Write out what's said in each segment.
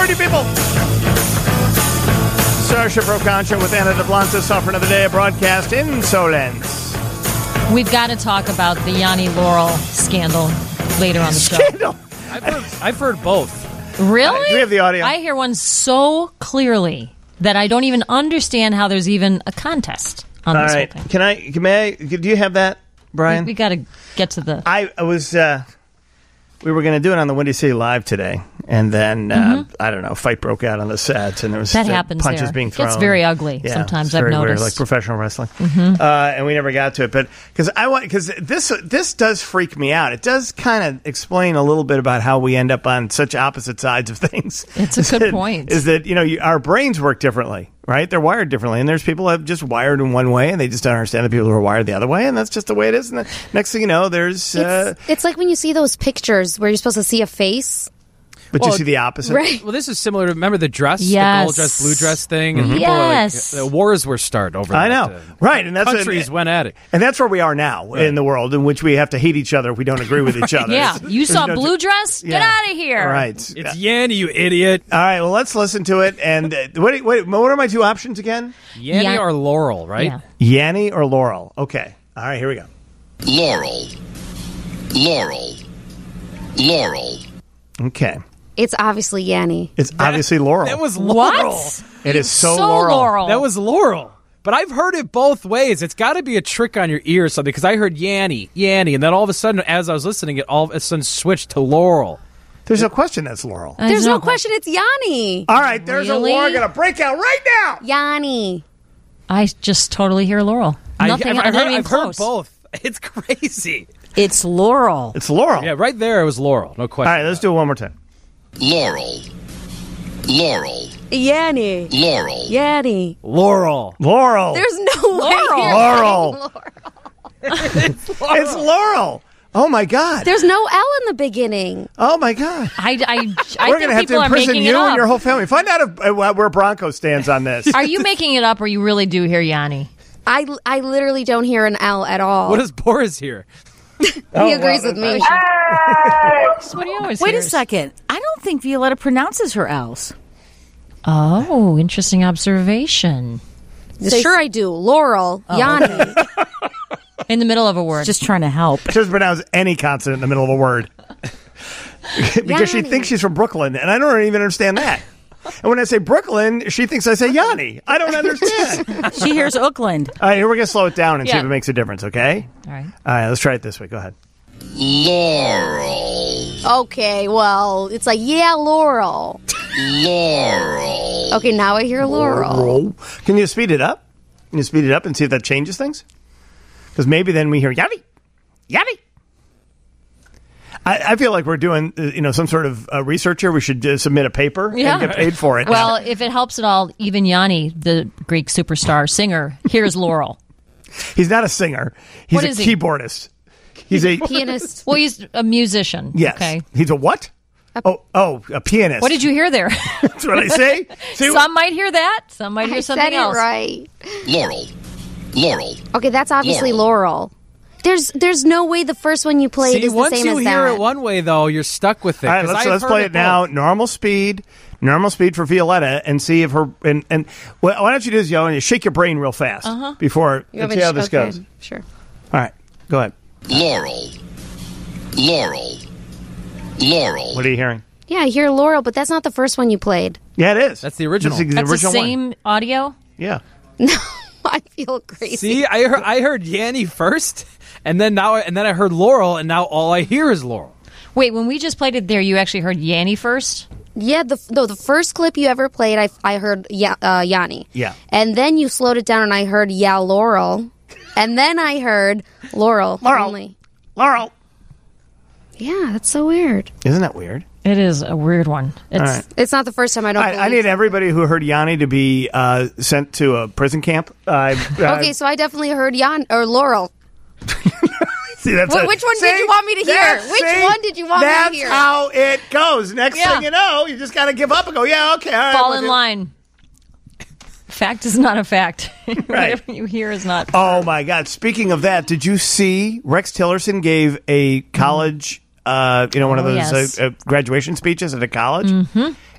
word, you people. Starship Rocancha with Anna DeBlantis off for another day of broadcast insolence. We've got to talk about the Yanni Laurel scandal later on the show. Scandal. I've heard both. Really? Do we have the audio? I hear one so clearly that I don't even understand how there's even a contest on All this right. whole thing. Do you have that, Brian? We got to get to the... I was... we were going to do it on the Windy City Live today, and then, I don't know, fight broke out on the set, and there was That happens punches there. being thrown. It's very ugly sometimes, it's I've very noticed. weird, like professional wrestling. And we never got to it. But because this does freak me out. It does kind of explain a little bit about how we end up on such opposite sides of things. It's a good point. Is that, our brains work differently. Right? They're wired differently. And there's people that are just wired in one way, and they just don't understand the people who are wired the other way, and that's just the way it is. And the next thing you know, there's... It's like when you see those pictures where you're supposed to see a face. But you see the opposite. Right. Well, this is similar to, remember the dress? Yes. The gold dress, blue dress thing? And people Yes. were like, the wars were started over that. I know. Right. And that's countries went at it. And that's where we are now in the world, in which we have to hate each other if we don't agree with each other. Yeah. You saw There's no- blue dress? Yeah. Get out of here. Right. It's Yanni, you idiot. All right. Well, let's listen to it. And what are my two options again? Yanni Yeah. or Laurel, right? Yeah. Yanni or Laurel? Okay. All right. Here we go. Laurel. Laurel. Laurel. Okay. It's obviously Yanni. It's obviously Laurel. That was Laurel. What? It is so Laurel. Laurel. That was Laurel. But I've heard it both ways. It's got to be a trick on your ear or something, because I heard Yanni, and then all of a sudden, as I was listening, it all of a sudden switched to Laurel. There's no question that's Laurel. There's no question. It's Yanni. All right. There's Really? a war going to break out right now. Yanni. I just totally hear Laurel. Nothing. I've not even heard close. both. It's crazy. It's Laurel. It's Laurel. Yeah, right there it was Laurel. No question. All right. Let's do it one more time. Laurel. Laurel. Yanni. Laurel. Yanni. Laurel. Laurel. There's no way. Laurel. It's Laurel. Oh, my God. There's no L in the beginning. Oh, my God. I We're think going to have to people are imprison making you it and up. your whole family. Find out where Bronco stands on this. Are you making it up, or you really do hear Yanni? I literally don't hear an L at all. What does Boris hear? He agrees with me. That's what he always Wait hears. a second. I don't think Violetta pronounces her L's. Oh, interesting observation. Sure I do. Laurel. Yanni. In the middle of a word. Just trying to help. She doesn't pronounce any consonant in the middle of a word. Because she Yanni. thinks she's from Brooklyn, and I don't even understand that. And when I say Brooklyn, she thinks I say Yanni. I don't understand. She hears Oakland. All right, here we're going to slow it down and see Yeah. if it makes a difference, okay? All right. All right, let's try it this way. Go ahead. Laurel. Okay, well, it's like, yeah, Laurel. Laurel. Okay, now I hear Laurel. Can you speed it up? Can you speed it up and see if that changes things? Because maybe then we hear Yanni. Yanni. I feel like we're doing, some sort of research here. We should submit a paper and get paid for it. Well, if it helps at all, even Yanni, the Greek superstar singer, hears Laurel. He's not a singer. He's What a is he? keyboardist. He's a Pianist. Well, he's a musician. yes. Okay. He's a what? A pianist. What did you hear there? That's what I say. See, Some might hear that. Some might hear I something said it else. right. Laurel. Laurel. Okay, that's obviously Laurel. There's no way the first one you played See, is the once same you as hear that. it one way, though, you're stuck with it. all right, 'cause I've let's heard play it now. both. Normal speed for Violetta, and see if her and why don't you do this, yo, and you shake your brain real fast before You and want me see to- how this okay, goes. Sure. All right, go ahead. Laurel. Laurel. Laurel. What are you hearing? Yeah, I hear Laurel, but that's not the first one you played. Yeah, it is. That's the original. That's That's the original same one. audio? Yeah. I feel crazy. See, I heard Yanni first, and then I heard Laurel, and now all I hear is Laurel. Wait, when we just played it there, you actually heard Yanni first? Yeah, the first clip you ever played, I heard Yanni. Yeah. And then you slowed it down, and I heard Laurel. And then I heard Laurel. Laurel. Only. Laurel. Yeah, that's so weird. Isn't that weird? It is a weird one. It's All right. It's not the first time I don't. I need everybody who heard Yanni to be sent to a prison camp. Okay, so I definitely heard Laurel. See, that's Which one did you want me to hear? Which one did you want me to hear? That's how it goes. Next Yeah. thing you know, you just got to give up and go, yeah, okay. All right, fall we'll in do- line. Fact is not a fact. Whatever you hear is not. Oh, my God. Speaking of that, did you see Rex Tillerson gave a college, one of those yes. graduation speeches at a college? Mm-hmm.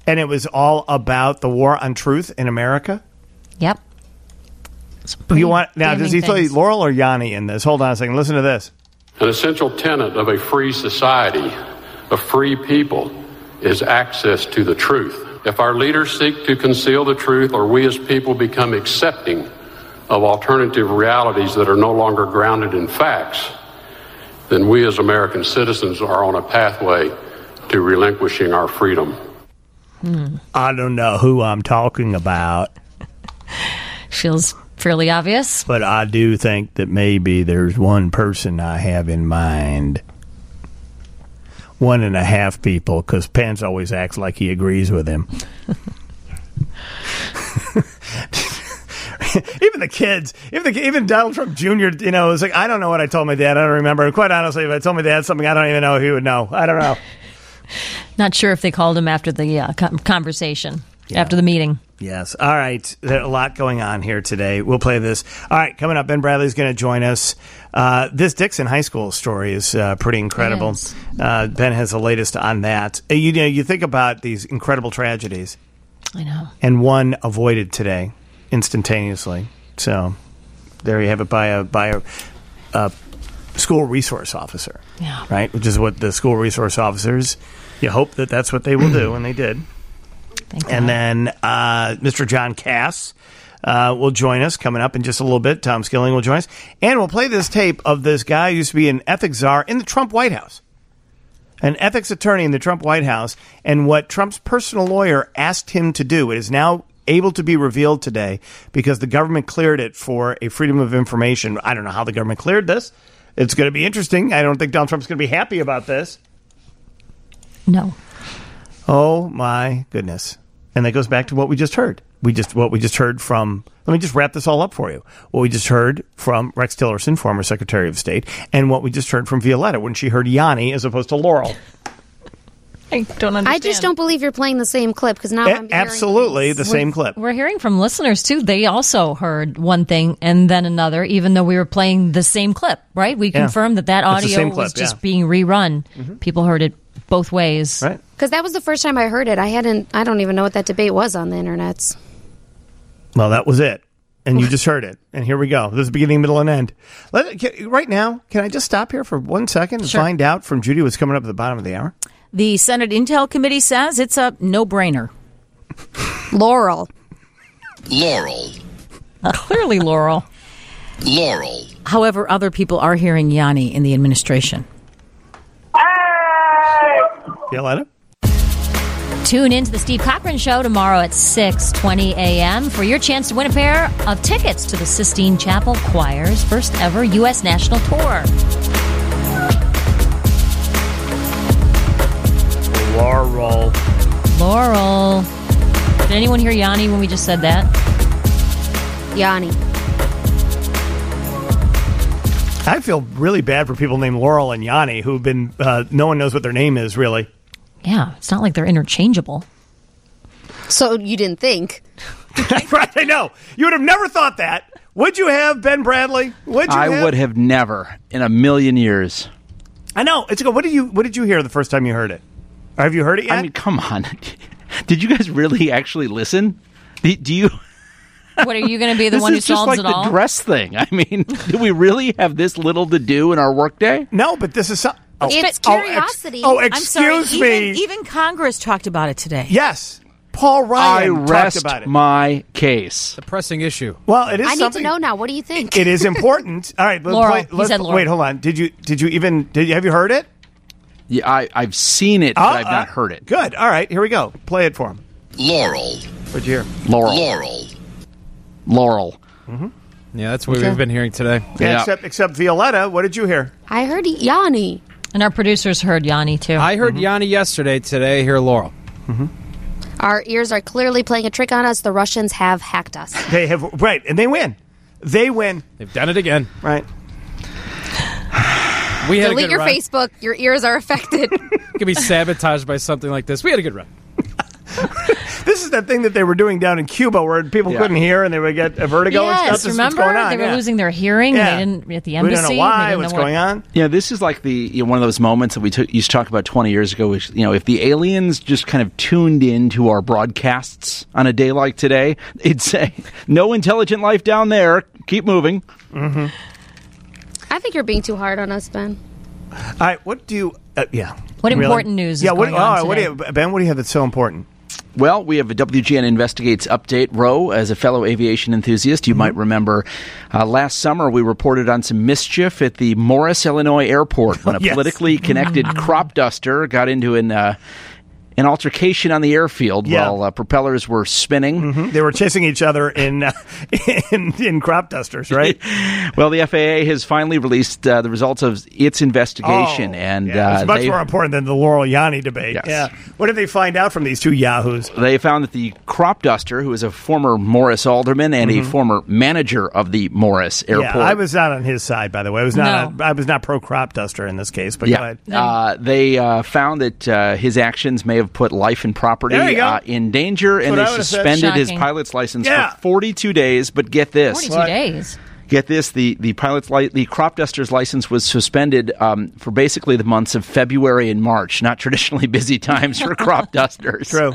And it was all about the war on truth in America? Yep. You want now? Does he damning play things. Laurel or Yanni in this? Hold on a second. Listen to this. An essential tenet of a free society, a free people, is access to the truth. If our leaders seek to conceal the truth, or we as people become accepting of alternative realities that are no longer grounded in facts, then we as American citizens are on a pathway to relinquishing our freedom. I don't know who I'm talking about, Feels fairly obvious. but I do think that maybe there's one person I have in mind. 1.5 people, because Pence always acts like he agrees with him. Even the kids, even Donald Trump Jr., is like, I don't know what I told my dad. I don't remember. Quite honestly, if I told my dad something, I don't even know if he would know. I don't know. Not sure if they called him after the conversation, after the meeting. Yes. All right. There's a lot going on here today. We'll play this. All right. Coming up, Ben Bradley's going to join us. This Dixon High School story is pretty incredible. Yes. Ben has the latest on that. You think about these incredible tragedies, I know. and one avoided today instantaneously. So there you have it by a school resource officer. Yeah. Right? Which is what the school resource officers, you hope that that's what they will do, and they did. Thank And God. then Mr. John Cass will join us coming up in just a little bit. Tom Skilling will join us. And we'll play this tape of this guy who used to be an ethics czar in the Trump White House. An ethics attorney in the Trump White House, and what Trump's personal lawyer asked him to do. It is now able to be revealed today because the government cleared it for a freedom of information. I don't know how the government cleared this. It's going to be interesting. I don't think Donald Trump's going to be happy about this. No. Oh, my goodness. And that goes back to what we just heard. What we just heard from, let me just wrap this all up for you. What we just heard from Rex Tillerson, former Secretary of State, and what we just heard from Violetta when she heard Yanni as opposed to Laurel. I don't understand. I just don't believe you're playing the same clip because now I'm hearing Absolutely things. the same clip. We're hearing from listeners, too. They also heard one thing and then another, even though we were playing the same clip, right? We confirmed that It's the audio same clip, was just yeah. being rerun. People heard it both ways. Right? Because that was the first time I heard it. I don't even know what that debate was on the internets. Well, that was it. And you just heard it. And here we go. This is beginning, middle, and end. Right now, can I just stop here for 1 second and Sure. find out from Judy what's coming up at the bottom of the hour? The Senate Intel Committee says it's a no-brainer. Laurel. Laurel. Clearly, Laurel. Laurel. However, other people are hearing Yanni in the administration. Violetta? Tune in to the Steve Cochran Show tomorrow at 6:20 a.m. for your chance to win a pair of tickets to the Sistine Chapel Choir's first ever U.S. national tour. Laurel. Laurel. Did anyone hear Yanni when we just said that? Yanni. I feel really bad for people named Laurel and Yanni who've been, no one knows what their name is, really. Yeah, it's not like they're interchangeable. So you didn't think. Right, I know. You would have never thought that. Would you have, Ben Bradley? Would you I would have never in a million years. I know. It's good. What did you hear the first time you heard it? Or have you heard it yet? I mean, come on. Did you guys really actually listen? Do you? What, are you going to be the This one who is just solves like it the all? dress thing. I mean, do we really have this little to do in our workday? No, but this is so, It's curiosity. I'm sorry, excuse me. Even Congress talked about it today. Yes. Paul I Ryan rest talked about it. my case. The pressing issue. Well, it is I need to something. know now. What do you think? It is important. All right, Laurel. He said Laurel. Wait, hold on. Have you heard it? Yeah, I've seen it, but I've not heard it. Good. All right, here we go. Play it for him. Laurel. What'd you hear? Laurel. Laurel. Laurel. Yeah, that's what we've been hearing today. Yeah, Yeah. except Violetta. What did you hear? I heard Yanni. And our producers heard Yanni, too. I heard Yanni yesterday. Today, I hear Laurel. Our ears are clearly playing a trick on us. The Russians have hacked us. They have right, and they win. They win. They've done it again. Right. We had a Delete good your run. Facebook. Your ears are affected. Could be sabotaged by something like this. We had a good run. This is that thing that they were doing down in Cuba where people couldn't hear and they would get a vertigo and stuff. Yes, This is remember? what's going on. They were losing their hearing Yeah. and they didn't, at the embassy. We don't know they why, didn't what's know going on. Yeah, this is like one of those moments that we used to talk about 20 years ago. Which, if the aliens just kind of tuned into our broadcasts on a day like today, it'd say, "No intelligent life down there. Keep moving." Mm-hmm. I think you're being too hard on us, Ben. All right, what do you... yeah. What Really? important news is Yeah, going on what do today? you, Ben, what do you have that's so important? Well, we have a WGN Investigates update. Roe, as a fellow aviation enthusiast, you might remember last summer we reported on some mischief at the Morris, Illinois airport when a Yes. politically connected crop duster got into an altercation on the airfield while propellers were spinning. They were chasing each other in crop dusters, right? Well, the FAA has finally released the results of its investigation, and it's much more important than the Laurel Yanni debate. Yes. Yeah. What did they find out from these two yahoos? They found that the crop duster, who is a former Morris alderman and a former manager of the Morris airport, Yeah, I was not on his side, by the way. I was not pro crop duster in this case. But go ahead. They found that his actions may have put life and property There you go. in danger, and what I they would've said. suspended his Shocking. pilot's license Yeah. for 42 days. But get this. 42 days. Get this, the the crop duster's license was suspended for basically the months of February and March, not traditionally busy times for crop dusters. True.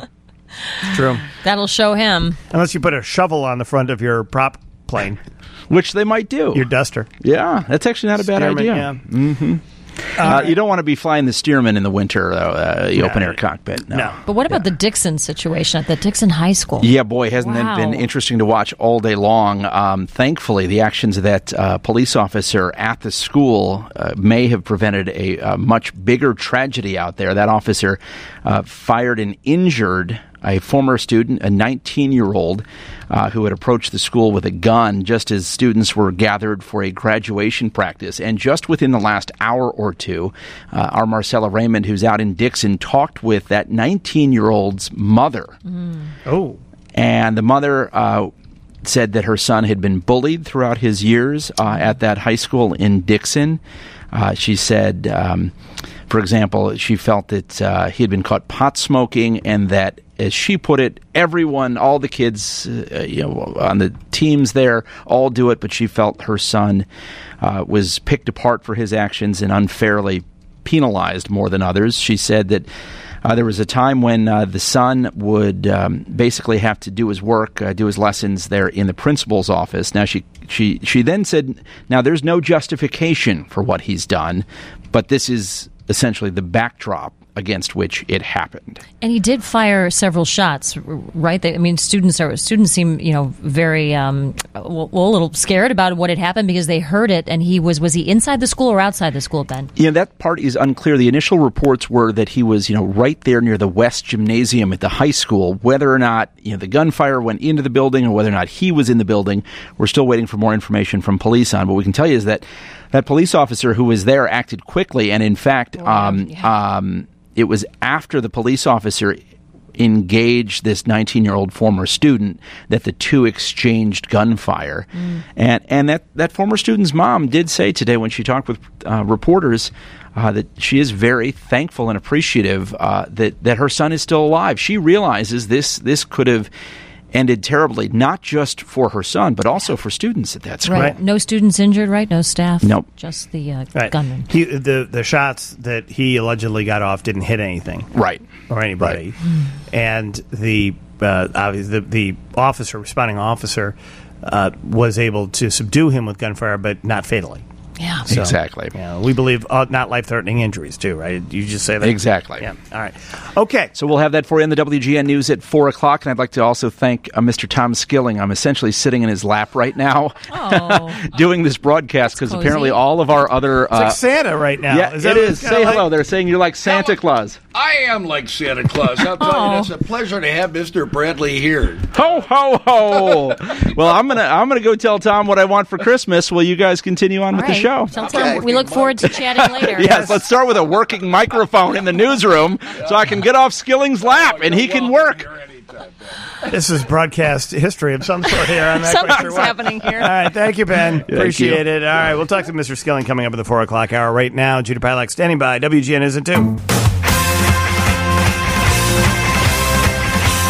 True. That'll show him. Unless you put a shovel on the front of your prop plane, Which they might do. your duster. Yeah, that's actually not a bad Steerman, idea. yeah. You don't want to be flying the Stearman in the winter, though, the open-air cockpit. No. But what about the Dixon situation at the Dixon High School? Yeah, boy, hasn't Wow. that been interesting to watch all day long? Thankfully, the actions of that police officer at the school may have prevented a much bigger tragedy out there. That officer fired and injured a former student, a 19-year-old, who had approached the school with a gun just as students were gathered for a graduation practice. And just within the last hour or two, our Marcella Raymond, who's out in Dixon, talked with that 19-year-old's mother. Oh. And the mother said that her son had been bullied throughout his years at that high school in Dixon. She said, for example, she felt that he had been caught pot smoking and that, as she put it, everyone, all the kids on the teams there, all do it, but she felt her son was picked apart for his actions and unfairly penalized more than others. She said that there was a time when the son would basically have to do his work, do his lessons there in the principal's office. Now, she then said, now there's no justification for what he's done, but this is essentially the backdrop against which it happened. And he did fire several shots, right? Students seem, very a little scared about what had happened because they heard it. And was he inside the school or outside the school, Ben? That part is unclear. The initial reports were that he was, right there near the West Gymnasium at the high school. Whether or not, the gunfire went into the building or whether or not he was in the building, we're still waiting for more information from police on. What we can tell you is that police officer who was there acted quickly, and in fact, it was after the police officer engaged this 19-year-old former student that the two exchanged gunfire. And that former student's mom did say today when she talked with reporters that she is very thankful and appreciative that her son is still alive. She realizes this could have ended terribly, not just for her son, but also for students at that school. Right. No students injured, right? No staff? Nope. Just the Right. gunman. The shots that he allegedly got off didn't hit anything. Right. Or anybody. And the responding officer was able to subdue him with gunfire, but not fatally. Yeah. So, Exactly. Yeah, we believe not life-threatening injuries, too, right? You just say that? Exactly. Yeah. All right. Okay. So we'll have that for you in the WGN News at 4 o'clock. And I'd like to also thank Mr. Tom Skilling. I'm essentially sitting in his lap right now doing this broadcast because cozy. apparently all of our other... It's like Santa right now. yeah, Is that it what is. it's kinda Say like? hello. They're saying you're like Santa Claus. I am like Santa Claus. I'll tell you, it's a pleasure to have Mr. Bradley here. Ho, ho, ho. Well, I'm gonna go tell Tom what I want for Christmas. Will you guys continue on with the show? Tell Tom we look forward to chatting later. Yes, let's start with a working microphone in the newsroom so I can get off Skilling's lap and he can work. This is broadcast history of some sort here. I'm not quite sure Something's what. happening here. All right, thank you, Ben. Appreciate you. it. All right, we'll talk to Mr. Skilling coming up at the 4 o'clock hour. Right now, Judah Pilak standing by. WGN isn't too.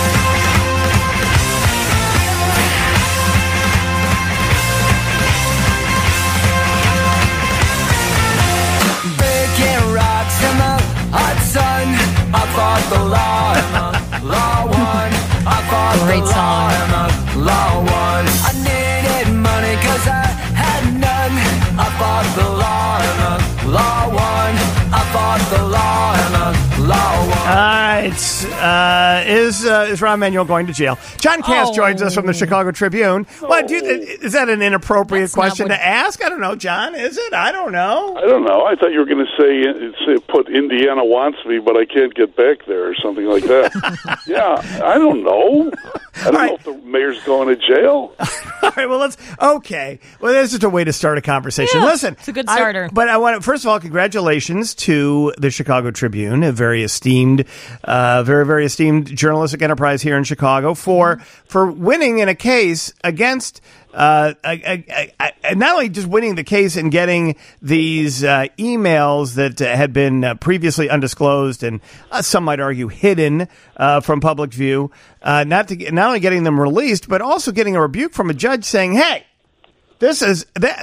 great song. Law won. I needed money 'cause I had none. I fought the law and the law won. I fought the law and the law won. All right. Is Rahm Emanuel going to jail? John Cass joins us from the Chicago Tribune. What is that an inappropriate question to ask? I don't know, John. Is it? I don't know. I don't know. I thought you were going to say put Indiana wants me, but I can't get back there or something like that. Yeah, I don't know. I don't know if the mayor's going to jail. All right, well, okay. Well, that's just a way to start a conversation. Yeah, Listen. it's a good starter. But I want to, first of all, congratulations to the Chicago Tribune, a very esteemed, very esteemed journalistic enterprise here in Chicago for winning in a case against, not only just winning the case and getting these emails that had been previously undisclosed and some might argue hidden from public view, not only getting them released, but also getting a rebuke from a judge saying, "Hey, this is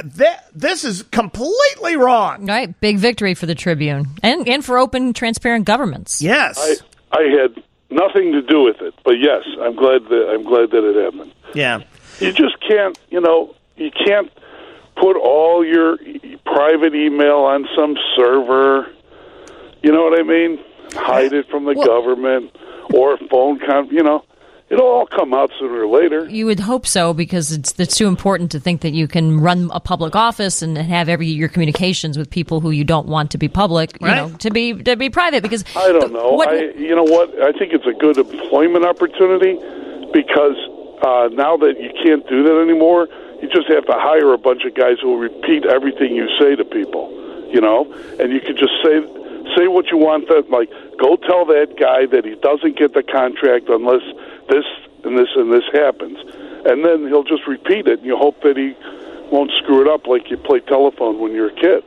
completely wrong." Right, big victory for the Tribune and for open, transparent governments. Yes, I had nothing to do with it, but yes, I'm glad that it happened. Yeah. You just can't, you can't put all your private email on some server. You know what I mean? Hide it from the government or phone it'll all come out sooner or later. You would hope so, because it's too important to think that you can run a public office and have your communications with people who you don't want to be public, to be private. Because I don't know. You know what? I think it's a good employment opportunity because now that you can't do that anymore, you just have to hire a bunch of guys who will repeat everything you say to people, and you could just say what you want. Like, go tell that guy that he doesn't get the contract unless this and this and this happens, and then he'll just repeat it, and you hope that he won't screw it up like you play telephone when you're a kid.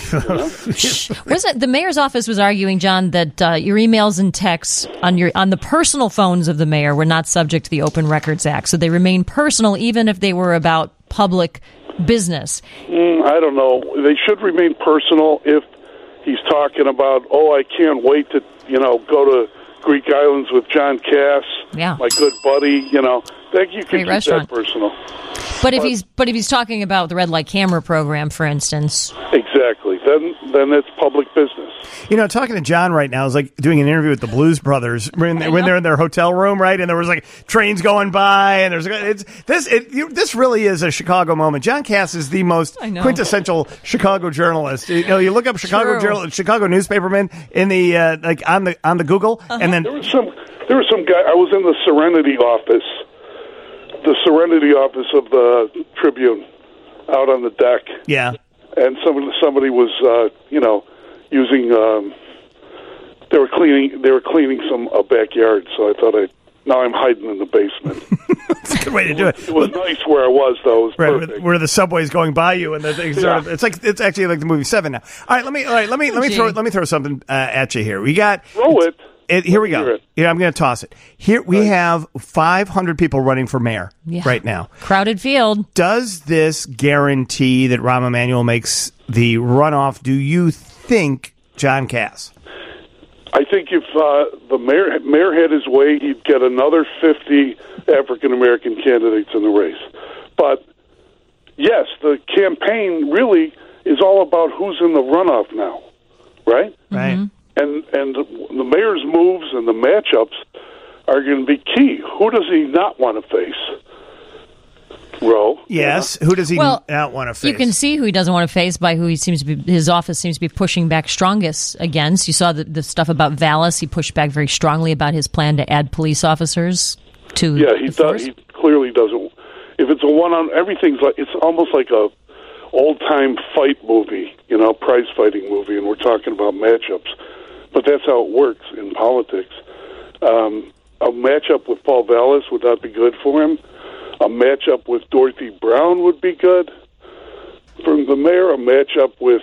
The mayor's office was arguing, John, that your emails and texts on the personal phones of the mayor were not subject to the Open Records Act, so they remain personal even if they were about public business. I don't know. They should remain personal if he's talking about, I can't wait to go to Greek Islands with John Cass, my good buddy. That you can keep that personal. But if he's talking about the red light camera program, for instance, exactly, then it's public business. Talking to John right now is like doing an interview with the Blues Brothers when they're in their hotel room, right? And there was like trains going by, and this really is a Chicago moment. John Cass is the most quintessential Chicago journalist. You look up Chicago newspaperman in the on the Google, and then there was some guy. I was in the Serenity office of the Tribune, out on the deck. Yeah, and somebody was using. They were cleaning some backyard, so I thought now I'm hiding in the basement. That's a good way to do it. It was nice where I was, though. It was perfect. Where the subway's going by you, and the things it's actually like the movie Seven now. All right, let me throw something at you here. We got throw it. Here we go. I'm going to toss it. Here we have 500 people running for mayor right now. Crowded field. Does this guarantee that Rahm Emanuel makes the runoff? Do you think, John Cass? I think if the mayor had his way, he'd get another 50 African-American candidates in the race. But, yes, the campaign really is all about who's in the runoff now, right? Right. Mm-hmm. And the mayor's moves and the matchups are going to be key. Who does he not want to face? Roe. Yes. Who does he not want to face? You can see who he doesn't want to face by who his office seems to be pushing back strongest against. You saw the stuff about Vallis. He pushed back very strongly about his plan to add police officers to he does. He clearly doesn't. If it's a one-on, everything's like it's almost like a old-time fight movie, prize fighting movie, and we're talking about matchups. But that's how it works in politics. A matchup with Paul Vallis would not be good for him. A matchup with Dorothy Brown would be good for the mayor. A matchup with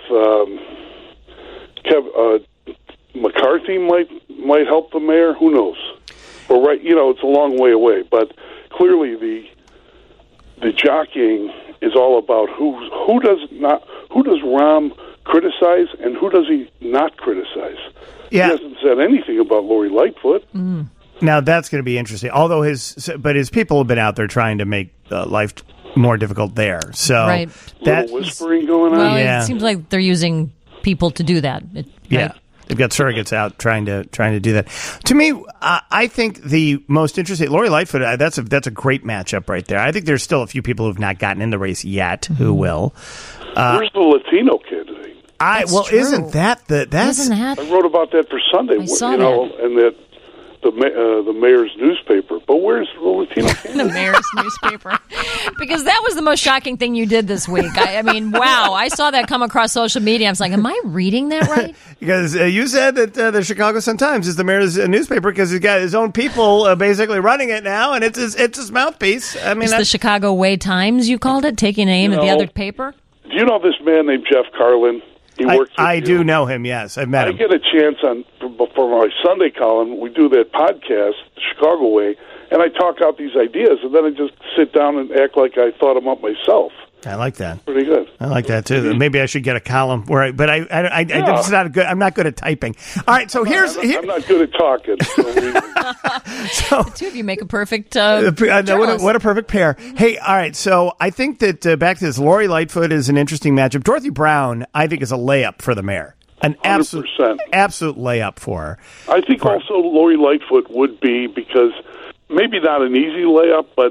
McCarthy might help the mayor. Who knows? But it's a long way away. But clearly, the jockeying is all about who does Rahm criticize and who does he not criticize. Yeah. He hasn't said anything about Lori Lightfoot. Now that's going to be interesting. Although his people have been out there trying to make life more difficult there. So Right. that Little whispering going on. Well, Yeah. it seems like they're using people to do that. yeah. They've got surrogates out trying to do that. To me, I think the most interesting Lori Lightfoot. That's a great matchup right there. I think there's still a few people who've not gotten in the race yet who will. Where's the Latino candidate? True. Isn't that that's Isn't that? I wrote about that for Sunday. I saw and that the mayor's newspaper. But where's the Latino the candidate? mayor's newspaper? Because that was the most shocking thing you did this week. I mean, wow! I saw that come across social media. I was like, "Am I reading that right?" because you said that the Chicago Sun-Times is the mayor's newspaper because he's got his own people basically running it now, and it's his mouthpiece. I mean, It's the Chicago Way Times. You called it, taking a name of the other paper. Do you know this man named Jeff Carlin? He works with I you. do know him. Yes, I've met I him. get a chance for my Sunday column. We do that podcast, Chicago Way, and I talk out these ideas, and then I just sit down and act like I thought them up myself. I like that. Pretty good. I like that too. Maybe I should get a column where, but it's not good. I'm not good at typing. All right, so I'm not good at talking. The two of you make a perfect. What a perfect pair. Hey, all right. So I think that back to this, Lori Lightfoot is an interesting matchup. Dorothy Brown, I think, is a layup for the mayor. An 100%. absolute layup for her. I think also Lori Lightfoot would be, because maybe not an easy layup, but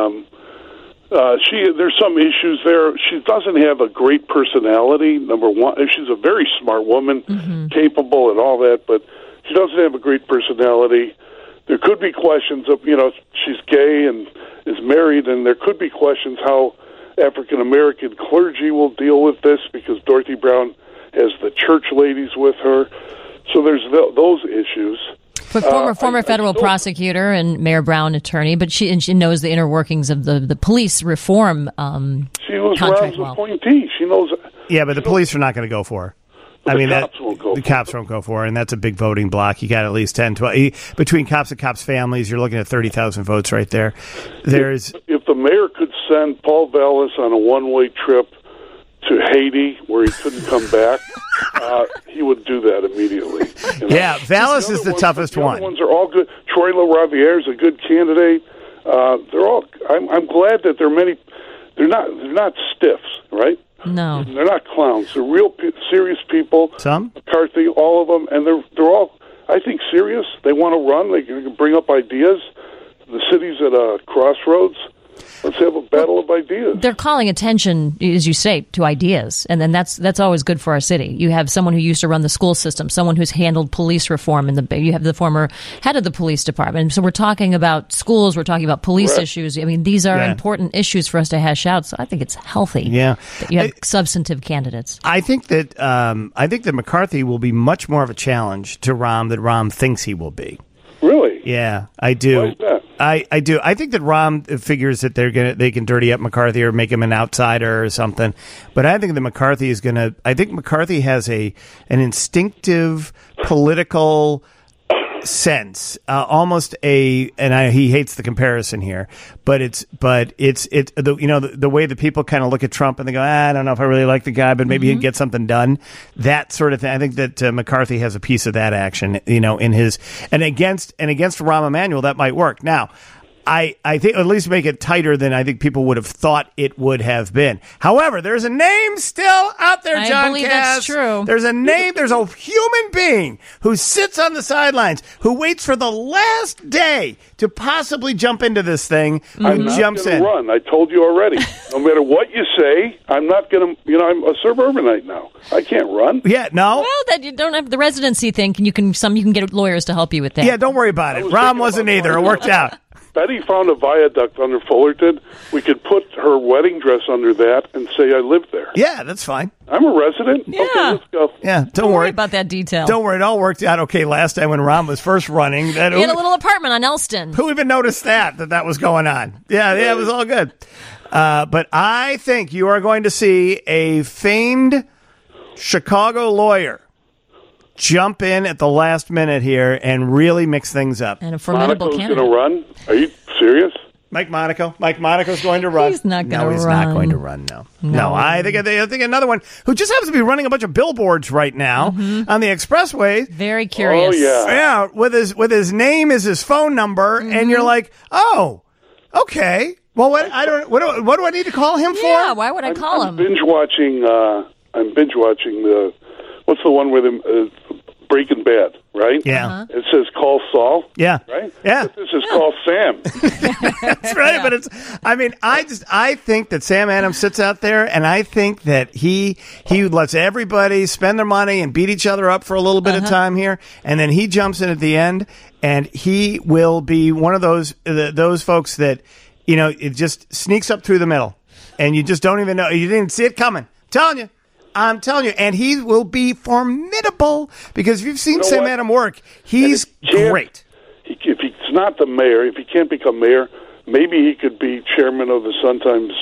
there's some issues there. She doesn't have a great personality, number one. She's a very smart woman, capable and all that, but she doesn't have a great personality. There could be questions of, she's gay and is married, and there could be questions how African-American clergy will deal with this, because Dorothy Brown has the church ladies with her. So there's those issues. But former federal prosecutor and Mayor Brown attorney, but she knows the inner workings of the police reform She was contract Brown's well. appointee. She knows. Yeah, but the police are not going to go for her. The cops won't go for her, and that's a big voting block. You got at least 10, 12. Between cops and cops' families, you're looking at 30,000 votes right there. If the mayor could send Paul Vallis on a one-way trip to Haiti where he couldn't come back, he would do that immediately. Yeah, Vallis is the toughest one. The other ones are all good. Troy LaRaviere is a good candidate. They're all. I'm glad that there are many. They're not stiffs, right? No, they're not clowns. They're real serious people. Some McCarthy, all of them, and they're all, I think, serious. They want to run. They can bring up ideas. The city's at a crossroads. Let's have a battle of ideas. They're calling attention, as you say, to ideas, and then that's always good for our city. You have someone who used to run the school system, someone who's handled police reform, you have the former head of the police department. So we're talking about schools, we're talking about police issues. I mean, these are important issues for us to hash out. So I think it's healthy. Yeah, that you have substantive candidates. I think that McCarthy will be much more of a challenge to Rahm than Rahm thinks he will be. Really? Yeah, I do. Why is that? I do. I think that Rahm figures that they can dirty up McCarthy or make him an outsider or something. But I think that McCarthy is going to. I think McCarthy has an instinctive political sense, almost he hates the comparison here, but it's the way that people kind of look at Trump and they go, I don't know if I really like the guy, but maybe he'd get something done, that sort of thing. I think that McCarthy has a piece of that action, in his and against Rahm Emanuel that might work. Now, I think at least make it tighter than I think people would have thought it would have been. However, there's a name still out there, John I believe Cass. that's true. There's a name. There's a human being who sits on the sidelines, who waits for the last day to possibly jump into this thing. I'm not jumps gonna in. Run. I told you already. No matter what you say, I'm not going to. I'm a suburbanite now. I can't run. Yeah, no. Well, that you don't have the residency thing. You can get lawyers to help you with that. Yeah, don't worry about it. Rahm wasn't either. It worked out. Betty found a viaduct under Fullerton. We could put her wedding dress under that and say I lived there. Yeah, that's fine. I'm a resident. Yeah. Okay, let's go. Yeah, Don't worry about that detail. Don't worry, it all worked out okay last time when Rahm was first running. He had a little apartment on Elston. Who even noticed that was going on? Yeah, it was all good. But I think you are going to see a famed Chicago lawyer jump in at the last minute here and really mix things up. And a formidable Monaco's candidate. going to run? Are you serious? Mike Monaco. Mike Monaco's going to run. He's not going to No, run. he's not going to run, no. I think another one who just happens to be running a bunch of billboards right now on the expressway. Very curious. Oh, yeah. Yeah, with his name is his phone number, and you're like, oh, okay. Well, what do I need to call him for? Yeah, why would I call I'm him? binge watching. I'm binge watching the. What's the one with him? Breaking Bad, right? Yeah. It says call Saul. Yeah. Right. Yeah. But this is call Sam. That's right, but I think that Sam Adams sits out there, and I think that he lets everybody spend their money and beat each other up for a little bit of time here, and then he jumps in at the end, and he will be one of those folks that, it just sneaks up through the middle, and you just don't even know, you didn't see it coming. I'm telling you, and he will be formidable because if you've seen Sam Adams work, he's great. If he's not the mayor, if he can't become mayor, maybe he could be chairman of the Sun-Times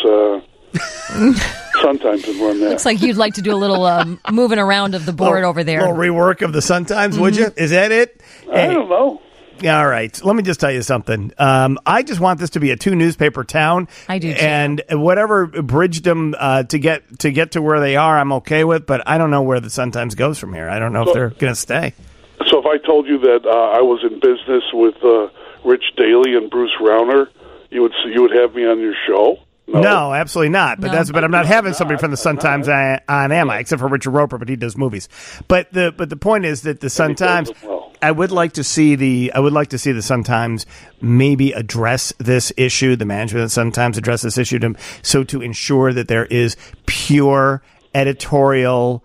and run that. Looks like you'd like to do a little moving around of the board over there. A little rework of the Sun-Times, would you? Is that it? I don't know. All right. Let me just tell you something. I just want this to be a 2-newspaper town. I do, too. And whatever bridged them to get to where they are, I'm okay with. But I don't know where the Sun-Times goes from here. I don't know if they're going to stay. So if I told you that I was in business with Rich Daley and Bruce Rauner, you would have me on your show? No, absolutely not. But No. but I'm not having somebody from the Sun-Times on am I? Except for Richard Roper, but he does movies. But the point is that the Sun-Times. I would like to see the Sun-Times maybe address this issue. The management of the Sun-Times address this issue to ensure that there is pure editorial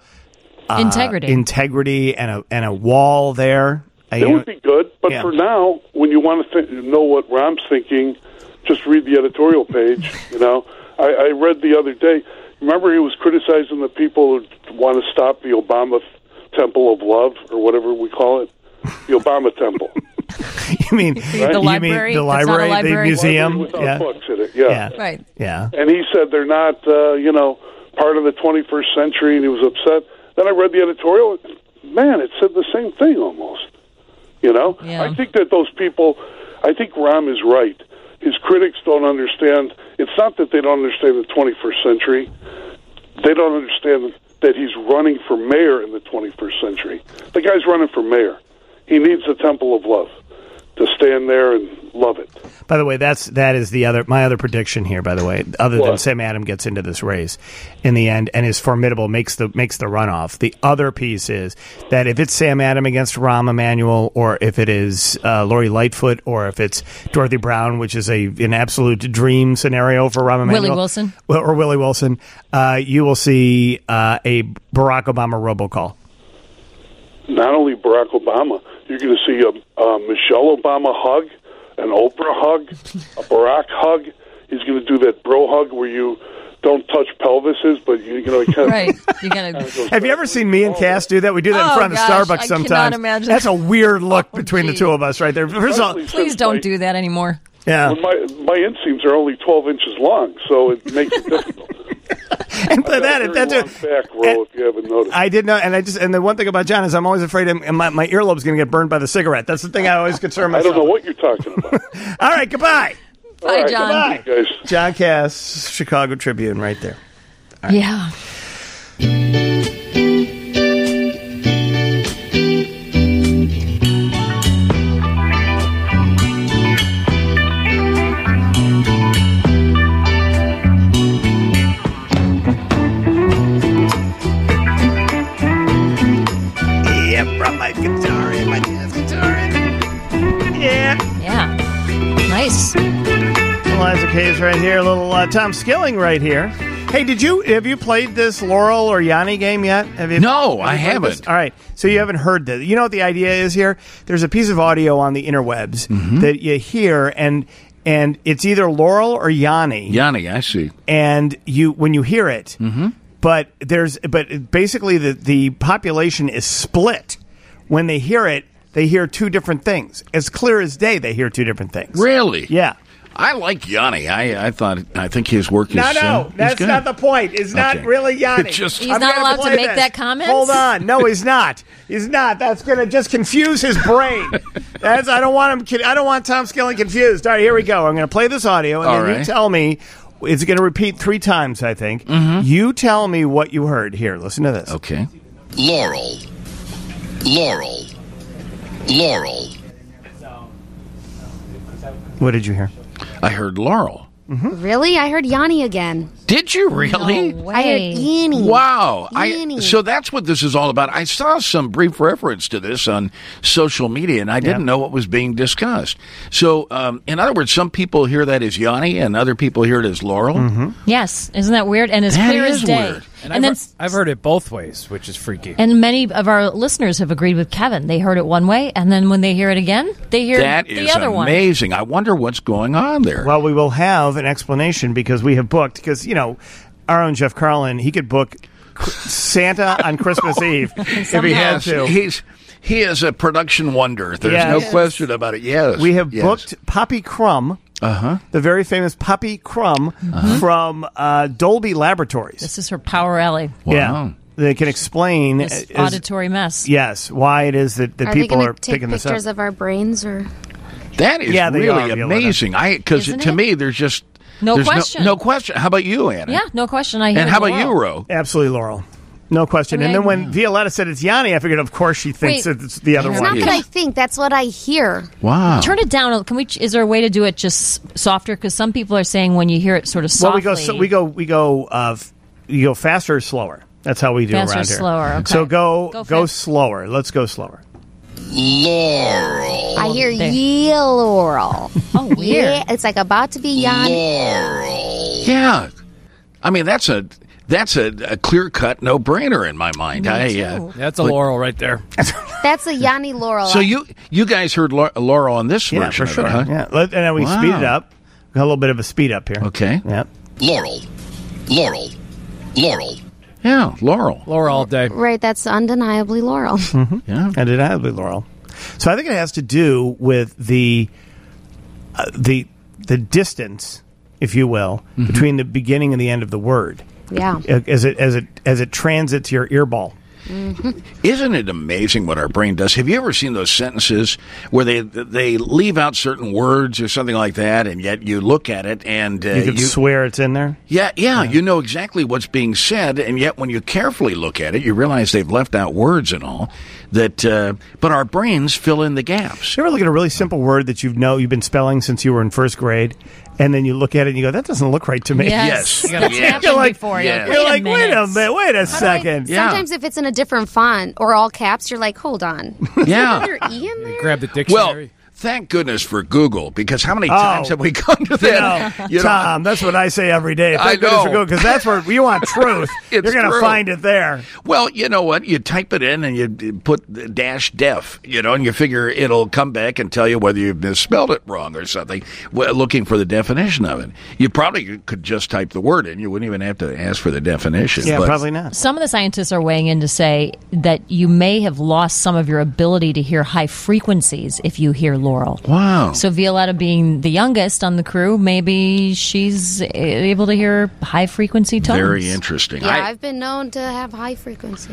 integrity and a wall there. It would be good, but for now, when you want to know what Rom's thinking, just read the editorial page. I read the other day. Remember, he was criticizing the people who want to stop the Obama Temple of Love, or whatever we call it, the Obama Temple. You mean the library? The library, the museum, without books in it. Yeah, right. Yeah, and he said they're not, part of the 21st century, and he was upset. Then I read the editorial. Man, it said the same thing almost. Yeah. I think that those people. I think Rom is right. His critics don't understand. It's not that they don't understand the 21st century. They don't understand that he's running for mayor in the 21st century. The guy's running for mayor. He needs the Temple of Love to stand there and love it. By the way, that is my other prediction here. By the way, other than Sam Adams gets into this race in the end and is formidable, makes the runoff. The other piece is that if it's Sam Adams against Rahm Emanuel, or if it is Lori Lightfoot, or if it's Dorothy Brown, which is an absolute dream scenario for Rahm Emanuel, Willie Wilson, you will see a Barack Obama robocall. Not only Barack Obama, you're going to see a Michelle Obama hug, an Oprah hug, a Barack hug. He's going to do that bro hug where you don't touch pelvises, but right. You gotta. Have you ever seen me and Cass do that? We do that in front of Starbucks sometimes. I cannot imagine. That's a weird look between the two of us right there. First of all, please don't do that anymore. Yeah. Well, my inseams are only 12 inches long, so it makes it difficult. And by that's back row, if you haven't noticed. I did not, and the one thing about John is I'm always afraid my earlobe's going to get burned by the cigarette. That's the thing I always concern myself. I don't know what you're talking about. All right, goodbye. Bye, John. Goodbye. Guys. John Cass, Chicago Tribune, right there. Right. Yeah. Nice. Eliza K's right here. A little Tom Skilling right here. Hey, have you played this Laurel or Yanni game yet? No, I haven't. All right, so you haven't heard this. You know what the idea is here? There's a piece of audio on the interwebs that you hear, and it's either Laurel or Yanni. Yanni, I see. And when you hear it, but basically the population is split. When they hear it, they hear two different things. As clear as day, they hear two different things. Really? Yeah. I like Yanni. I think his work is No, he's that's good. not the point. It's not Okay. really Yanni. Just- He's I'm not gonna allowed to play make this. that comment? Hold on. No, he's not. He's not. That's going to just confuse his brain. I don't want him. I don't want Tom Skilling confused. All right, here we go. I'm going to play this audio, and All then you right. tell me. It's going to repeat 3 times, I think. You tell me what you heard. Here, listen to this. Okay. Laurel, Laurel, Laurel. What did you hear? I heard Laurel. Really? I heard Yanni again. Did you really? No I heard way. Yanni. Wow. Yanni. So that's what this is all about. I saw some brief reference to this on social media, and I didn't know what was being discussed. So, in other words, some people hear that as Yanni, and other people hear it as Laurel. Yes, isn't that weird? And as That clear is as day. weird. And then I've heard it both ways, which is freaky. and many of our listeners have agreed with Kevin. They heard it one way, and then when they hear it again, they hear That the is other one. amazing. I wonder what's going on there. Well, we will have an explanation because we have booked, because, our own Jeff Carlin, he could book Santa on Christmas Eve if he had to. He is a production wonder. There's Yes. no question about it. Yes. We have Yes. booked Poppy Crumb, the very famous Poppy Crumb from Dolby Laboratories. This is her power alley. Yeah. They can explain This auditory mess. Yes, why it is that Are people they are going to take picking this up. pictures of our brains, or That is Yeah, they really are, Violetta. amazing. Because Isn't to it? me, there's just No there's question. No question. How about you, Anna? Yeah, no question. I hear And how about you, Laurel. Ro? Absolutely, Laurel. No question. I mean, And then when Violetta said it's Yanni, I figured, of course, she thinks Wait. it's the other it's one. not that I think. That's what I hear. Wow. Turn it down. Can we? Is there a way to do it just softer? Because some people are saying when you hear it sort of Well, softly. you go faster or slower. That's how we do Faster or around here. slower, okay. So go fast. slower. Let's go slower. Laurel, I hear there. yeah, Laurel. Oh, weird. Yeah, it's like about to be Yanni. Laurel. Yeah. I mean, that's a clear-cut no-brainer in my mind. That's a Laurel right there. That's a Yanni Laurel. So you guys heard Laurel on this Yeah, version for sure. of it, huh? Yeah. And then we Wow. speed it up. Got a little bit of a speed up here. Okay. Yep. Laurel, Laurel, Laurel. Yeah, Laurel. Laurel all day. Right, that's undeniably Laurel. Yeah. Undeniably, Laurel. So I think it has to do with the distance, if you will, between the beginning and the end of the word, Yeah. as it transits your earball. Isn't it amazing what our brain does? Have you ever seen those sentences where they leave out certain words or something like that, and yet you look at it and You could swear it's in there. yeah, you know exactly what's being said, and yet when you carefully look at it, you realize they've left out words and all that. But our brains fill in the gaps. You ever look at a really simple word that you've been spelling since you were in first grade, and then you look at it and you go, "That doesn't look right to me." Yes. Yes. That's Yes. happened You're like- before. yes. You're like, wait a minute. minute, wait a second. Yeah. Sometimes if it's in a different font or all caps, you're like, hold on. Yeah. Your E in there? Grab the Well, dictionary. thank goodness for Google, because how many times have we come to that? Tom, that's what I say every day. I know. Because that's where you want truth. You're It's going to true. find it there. Well, you know what? You type it in and you put -def, and you figure it'll come back and tell you whether you've misspelled it wrong or something, looking for the definition of it. You probably could just type the word in. You wouldn't even have to ask for the definition. Yeah, but- probably not. Some of the scientists are weighing in to say that you may have lost some of your ability to hear high frequencies if you hear Laurel. Wow. So Violetta being the youngest on the crew, maybe she's able to hear high frequency tones. Very interesting. Yeah, I've been known to have high frequency.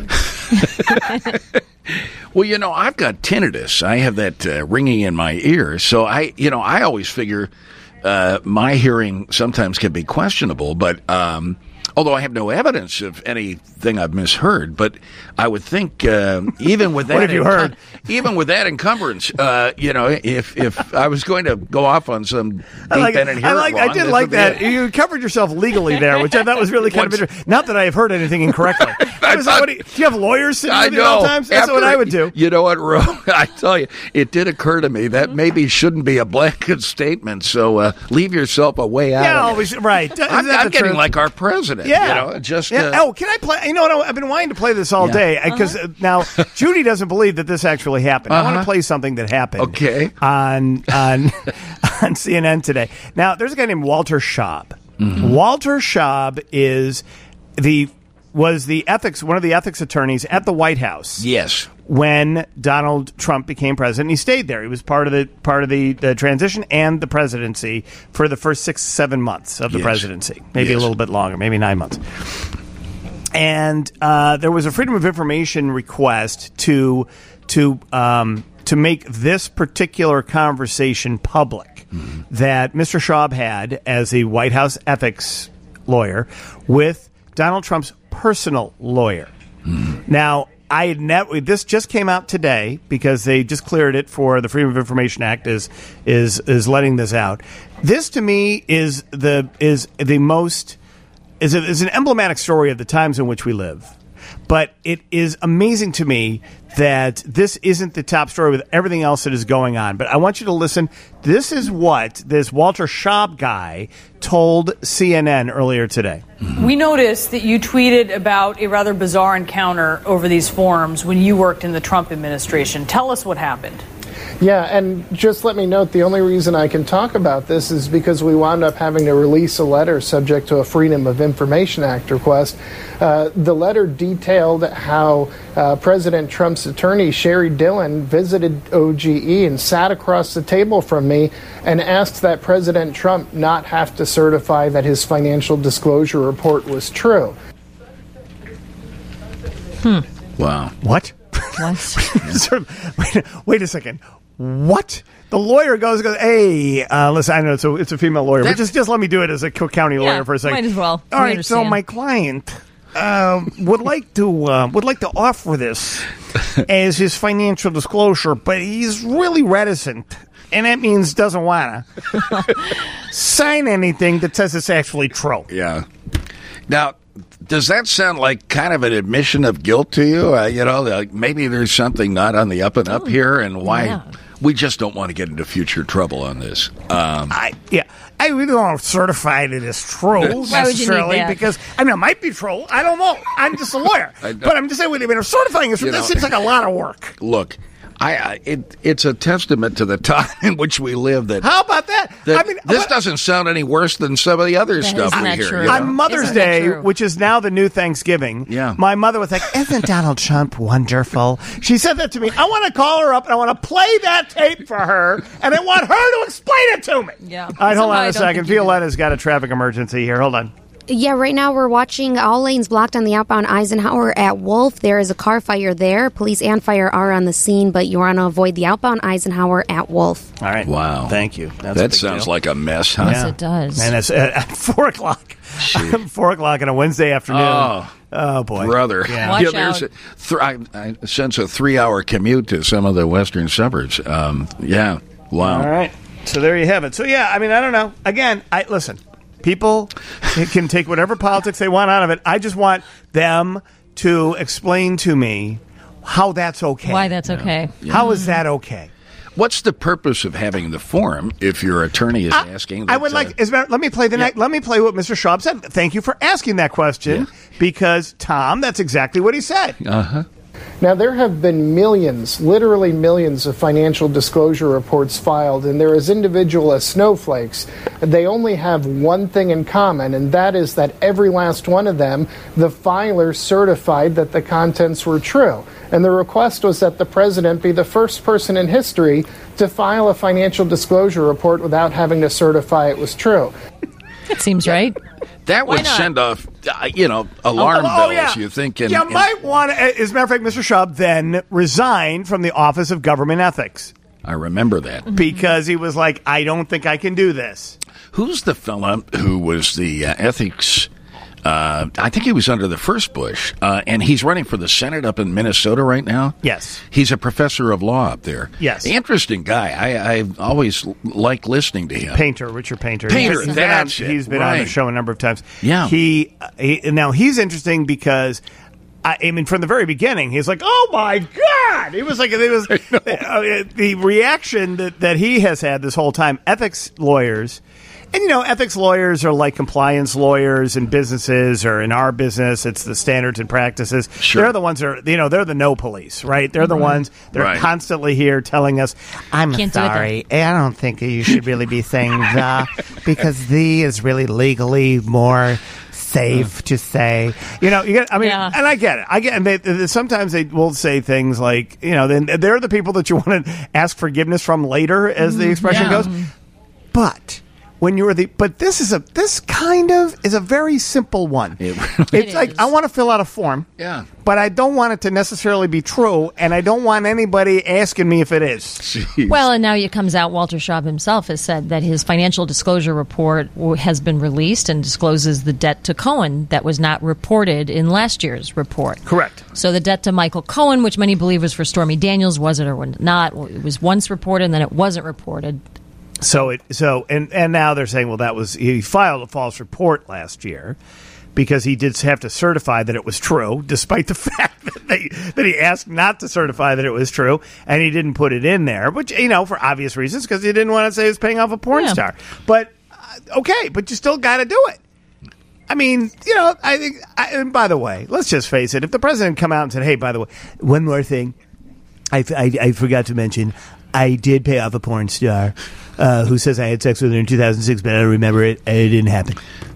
Well, I've got tinnitus. I have that ringing in my ear. So I always figure my hearing sometimes can be questionable, but although I have no evidence of anything I've misheard, but I would think even with that, What have you heard? Even with that encumbrance, if I was going to go off on some deep end and hear it wrong, I did this like would be that. it. You covered yourself legally there, which I thought was really kind of interesting. Not that I have heard anything incorrectly. Do you have lawyers sitting I with you at all know. times? That's what After- I would do. You know what, Ro? I tell you, it did occur to me that maybe shouldn't be a blanket statement. So leave yourself a way out. Yeah, of it. always right. Isn't I'm that the getting truth? like our president. Yeah. Just Yeah. Oh, can I play? You know what? I've been wanting to play this all day because now Judy doesn't believe that this actually happened. I want to play something that happened. Okay. On on CNN today. Now, there's a guy named Walter Schaub. Walter Schaub is one of the ethics attorneys at the White House. Yes. when Donald Trump became president. He stayed there. He was part of the transition and the presidency for the first 6-7 months of the presidency, maybe a little bit longer, maybe 9 months. And there was a Freedom of Information request to make this particular conversation public that Mr. Schaub had as a White House ethics lawyer with Donald Trump's personal lawyer. Now, this just came out today because they just cleared it for the Freedom of Information Act is letting this out. This to me is an emblematic story of the times in which we live. But it is amazing to me that this isn't the top story with everything else that is going on. But I want you to listen. This is what this Walter Schaub guy told CNN earlier today. We noticed that you tweeted about a rather bizarre encounter over these forums when you worked in the Trump administration. Tell us what happened. Yeah, and just let me note, the only reason I can talk about this is because we wound up having to release a letter subject to a Freedom of Information Act request. The letter detailed how President Trump's attorney, Sherry Dillon, visited OGE and sat across the table from me and asked that President Trump not have to certify that his financial disclosure report was true. Wow. What? Wait a second. What? The lawyer goes, hey, listen, I know it's a female lawyer, but just let me do it as a Cook County lawyer for a second. Might as well. All right, so my client would like to offer this as his financial disclosure, but he's really reticent, and that means doesn't want to sign anything that says it's actually true. Yeah. Now, does that sound like kind of an admission of guilt to you? Like maybe there's something not on the up and up here, and why we just don't want to get into future trouble on this. I really don't want to certify it as true necessarily because it might be true. I don't know. I'm just a lawyer, but I'm just saying, if certifying is true, that seems like a lot of work. Look. It's a testament to the time in which we live. How about that? This doesn't sound any worse than some of the other stuff we hear. On Mother's Day, which is now the new Thanksgiving, my mother was like, "Isn't Donald Trump wonderful?" She said that to me. I want to call her up and I want to play that tape for her, and I want her to explain it to me. Yeah. All right, hold on a second. Violetta's got a traffic emergency here. Hold on. Yeah, right now we're watching all lanes blocked on the outbound Eisenhower at Wolf. There is a car fire there. Police and fire are on the scene, but you want to avoid the outbound Eisenhower at Wolf. All right. Wow. Thank you. That sounds like a mess, huh? Yes, it does. And it's at 4 o'clock. 4 o'clock on a Wednesday afternoon. Oh boy. Brother. Yeah. Watch out. I sense a 3-hour commute to some of the western suburbs. Yeah. Wow. All right. So there you have it. So, I don't know. Again, listen. People can take whatever politics they want out of it. I just want them to explain to me how that's okay. Why that's okay. Yeah. How is that okay? What's the purpose of having the forum if your attorney is asking? I would let me play let me play what Mr. Schaub said. Thank you for asking that question because, Tom, that's exactly what he said. Uh-huh. Now, there have been millions, literally millions of financial disclosure reports filed, and they're as individual as snowflakes. They only have one thing in common, and that is that every last one of them, the filer certified that the contents were true. And the request was that the president be the first person in history to file a financial disclosure report without having to certify it was true. That seems right. That would send off, alarm bells, you think. Might want to, as a matter of fact, Mr. Schaub then resigned from the Office of Government Ethics. I remember that. Because he was like, I don't think I can do this. Who's the fella who was the ethics... I think he was under the first Bush, and he's running for the Senate up in Minnesota right now. Yes. He's a professor of law up there. Yes. Interesting guy. I always like listening to him. Richard Painter. He's been on the show a number of times. Yeah. Now, he's interesting because... from the very beginning, he's like, "Oh my God!" He was like, the reaction that he has had this whole time. Ethics lawyers, and ethics lawyers are like compliance lawyers in businesses, or in our business, it's the standards and practices. Sure. They're the ones that are, they're the no police, right? They're the ones that are constantly here telling us, "I'm sorry, I don't think you should really be saying the because the is really legally more safe to say. You know, you get. I mean, and I get it. And sometimes they will say things like, then they're the people that you want to ask forgiveness from later, as the expression goes. But when you were but this kind of is a very simple one. It's like, I want to fill out a form. Yeah. But I don't want it to necessarily be true, and I don't want anybody asking me if it is. Jeez. Well, and now it comes out, Walter Schaub himself has said that his financial disclosure report has been released and discloses the debt to Cohen that was not reported in last year's report. Correct. So the debt to Michael Cohen, which many believe was for Stormy Daniels, was it or not? It was once reported, and then it wasn't reported. And now they're saying, well, he filed a false report last year because he did have to certify that it was true, despite the fact that he asked not to certify that it was true, and he didn't put it in there, which, for obvious reasons, because he didn't want to say he was paying off a porn star. But, okay, but you still got to do it. I mean, I think, and by the way, let's just face it, if the president come out and said, hey, by the way, one more thing, I forgot to mention, I did pay off a porn star who says I had sex with her in 2006, but I don't remember it. It didn't happen.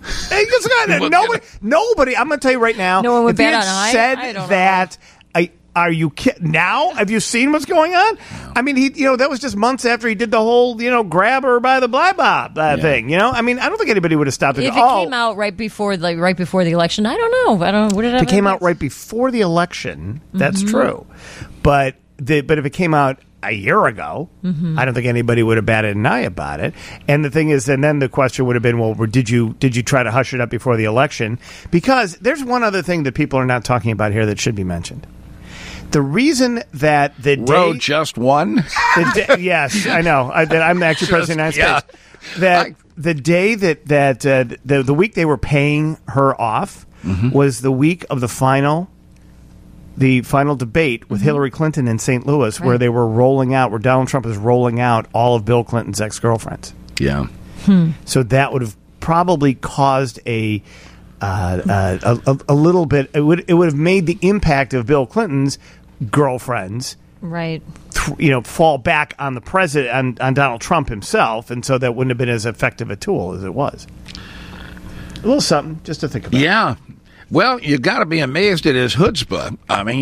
Nobody. I'm going to tell you right now. No one would bet on said I don't that. Are you kidding? Now? Have you seen what's going on? I mean, that was just months after he did the whole, grab her by the blah thing. I mean, I don't think anybody would have stopped it. If it came out right before the election, I don't know. What did if it came out right before the election, that's true. But if it came out a year ago, I don't think anybody would have batted an eye about it. And the thing is, and then the question would have been, well, did you try to hush it up before the election? Because there's one other thing that people are not talking about here that should be mentioned. The reason that the Roe just won? Yes, I know. I'm actually president of the United States. That the day that the week they were paying her off was the week of the final debate with Hillary Clinton in St. Louis, where they were where Donald Trump is rolling out all of Bill Clinton's ex-girlfriends. Yeah. So that would have probably caused a little bit. It would have made the impact of Bill Clinton's girlfriends, right? Fall back on the president, on Donald Trump himself, and so that wouldn't have been as effective a tool as it was. A little something just to think about. Yeah. Well, you got to be amazed at his chutzpah. I mean,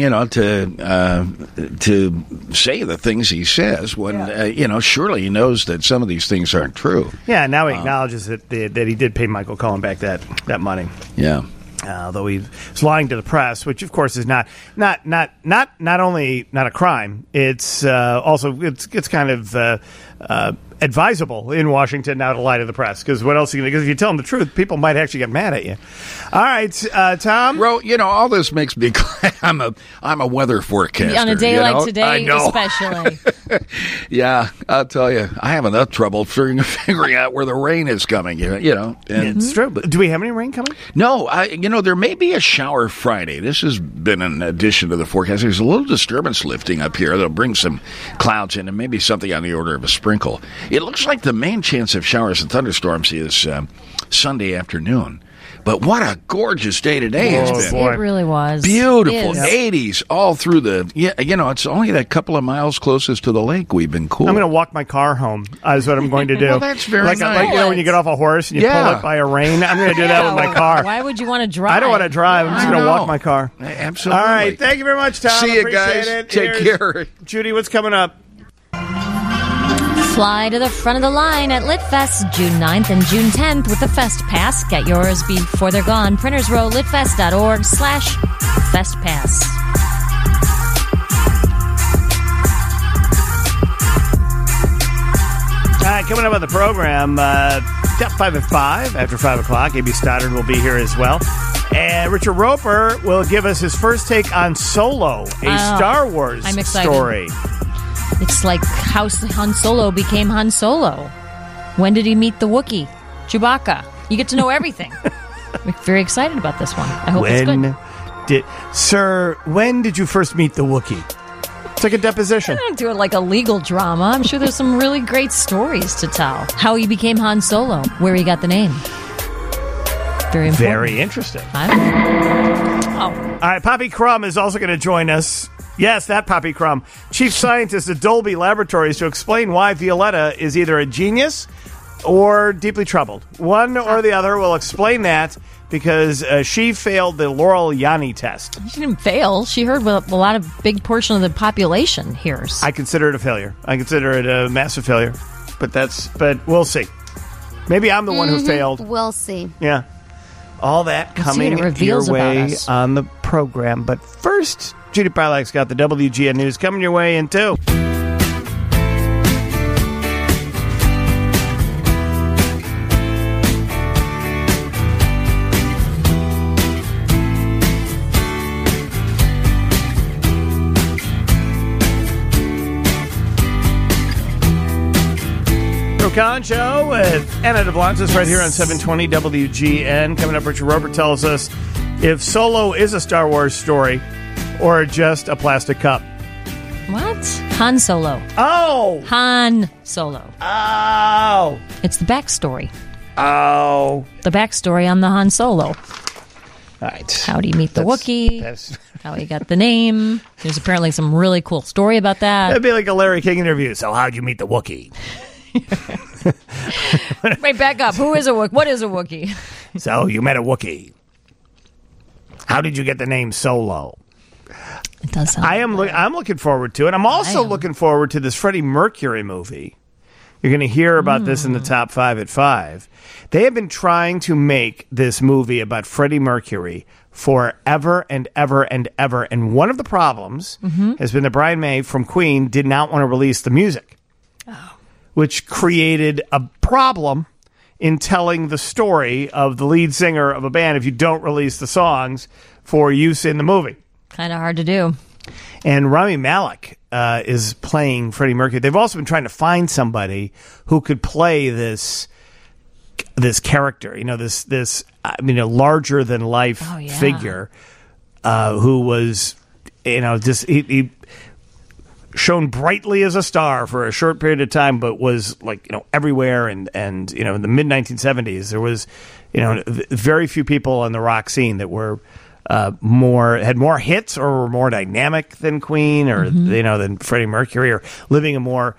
to say the things he says when, surely he knows that some of these things aren't true. Yeah, now he acknowledges that he did pay Michael Cohen back that money. Yeah. Though he was lying to the press, which of course is not only not a crime. It's also it's kind of advisable in Washington now to lie to the press, because what else? Because if you tell them the truth, people might actually get mad at you. All right, Tom. Well, all this makes me glad I'm a weather forecaster on a day like today, especially. Yeah, I'll tell you, I have enough trouble figuring out where the rain is coming. And it's true. But do we have any rain coming? No, there may be a shower Friday. This has been an addition to the forecast. There's a little disturbance lifting up here that'll bring some clouds in, and maybe something on the order of a sprinkle. It looks like the main chance of showers and thunderstorms is Sunday afternoon. But what a gorgeous day today has been. It really was. Beautiful. 80s all through it's only that couple of miles closest to the lake we've been cool. I'm going to walk my car home is what I'm going to do. Well, that's very nice. Like, when you get off a horse and you pull it by a rein, I'm going to do that with my car. Why would you want to drive? I don't want to drive. I'm just going to walk my car. Absolutely. All right. Thank you very much, Tom. See you Appreciate guys. It. Take care. Judy, what's coming up? Fly to the front of the line at LitFest June 9th and June 10th with the Fest Pass. Get yours before they're gone. Printers Row, litfest.org/FestPass. All right, coming up on the program, Top 5 at 5, after 5 o'clock. A.B. Stoddard will be here as well. And Richard Roper will give us his first take on Solo, a Star Wars story. It's like how Han Solo became Han Solo. When did he meet the Wookiee? Chewbacca. You get to know everything. I'm very excited about this one. I hope it's good. When did you first meet the Wookiee? It's like a deposition. I don't do it like a legal drama. I'm sure there's some really great stories to tell. How he became Han Solo. Where he got the name. Very important. Very interesting. All right, Poppy Crumb is also going to join us. Yes, that Poppy Crumb, chief scientist at Dolby Laboratories, to explain why Violetta is either a genius or deeply troubled. One or the other. We'll explain that because she failed the Laurel Yanni test. She didn't fail. She heard what a lot of big portion of the population hears. I consider it a failure. I consider it a massive failure. But we'll see. Maybe I'm the one who failed. We'll see. Yeah. All that We'll see what coming it reveals your about way us. on the program. But first, Judy Prilak's got the WGN News coming your way in 2. Khan Show with Anna DeBlantis right here on 720 WGN. Coming up, Richard Rober tells us if Solo is a Star Wars story or just a plastic cup. What? Han Solo. Oh! Han Solo. Oh! It's the backstory. Oh! The backstory on the Han Solo. All right. How do you meet the Wookiee? How he got the name. There's apparently some really cool story about that. That'd be like a Larry King interview. So how'd you meet the Wookiee? Wait, back up. Who is a Wookiee? What is a Wookiee? So you met a Wookiee. How did you get the name Solo? It does sound I'm looking forward to it. I'm also looking forward to this Freddie Mercury movie. You're going to hear about this in the top 5 at 5. They have been trying to make this movie about Freddie Mercury forever and ever and ever. And one of the problems has been that Brian May from Queen did not want to release the music. Which created a problem in telling the story of the lead singer of a band if you don't release the songs for use in the movie. Kind of hard to do. And Rami Malek is playing Freddie Mercury. They've also been trying to find somebody who could play this character, this larger than life figure who was, just he shone brightly as a star for a short period of time, but was everywhere. And in the mid 1970s, there was, very few people on the rock scene that were had more hits or were more dynamic than Queen or, than Freddie Mercury or living a more,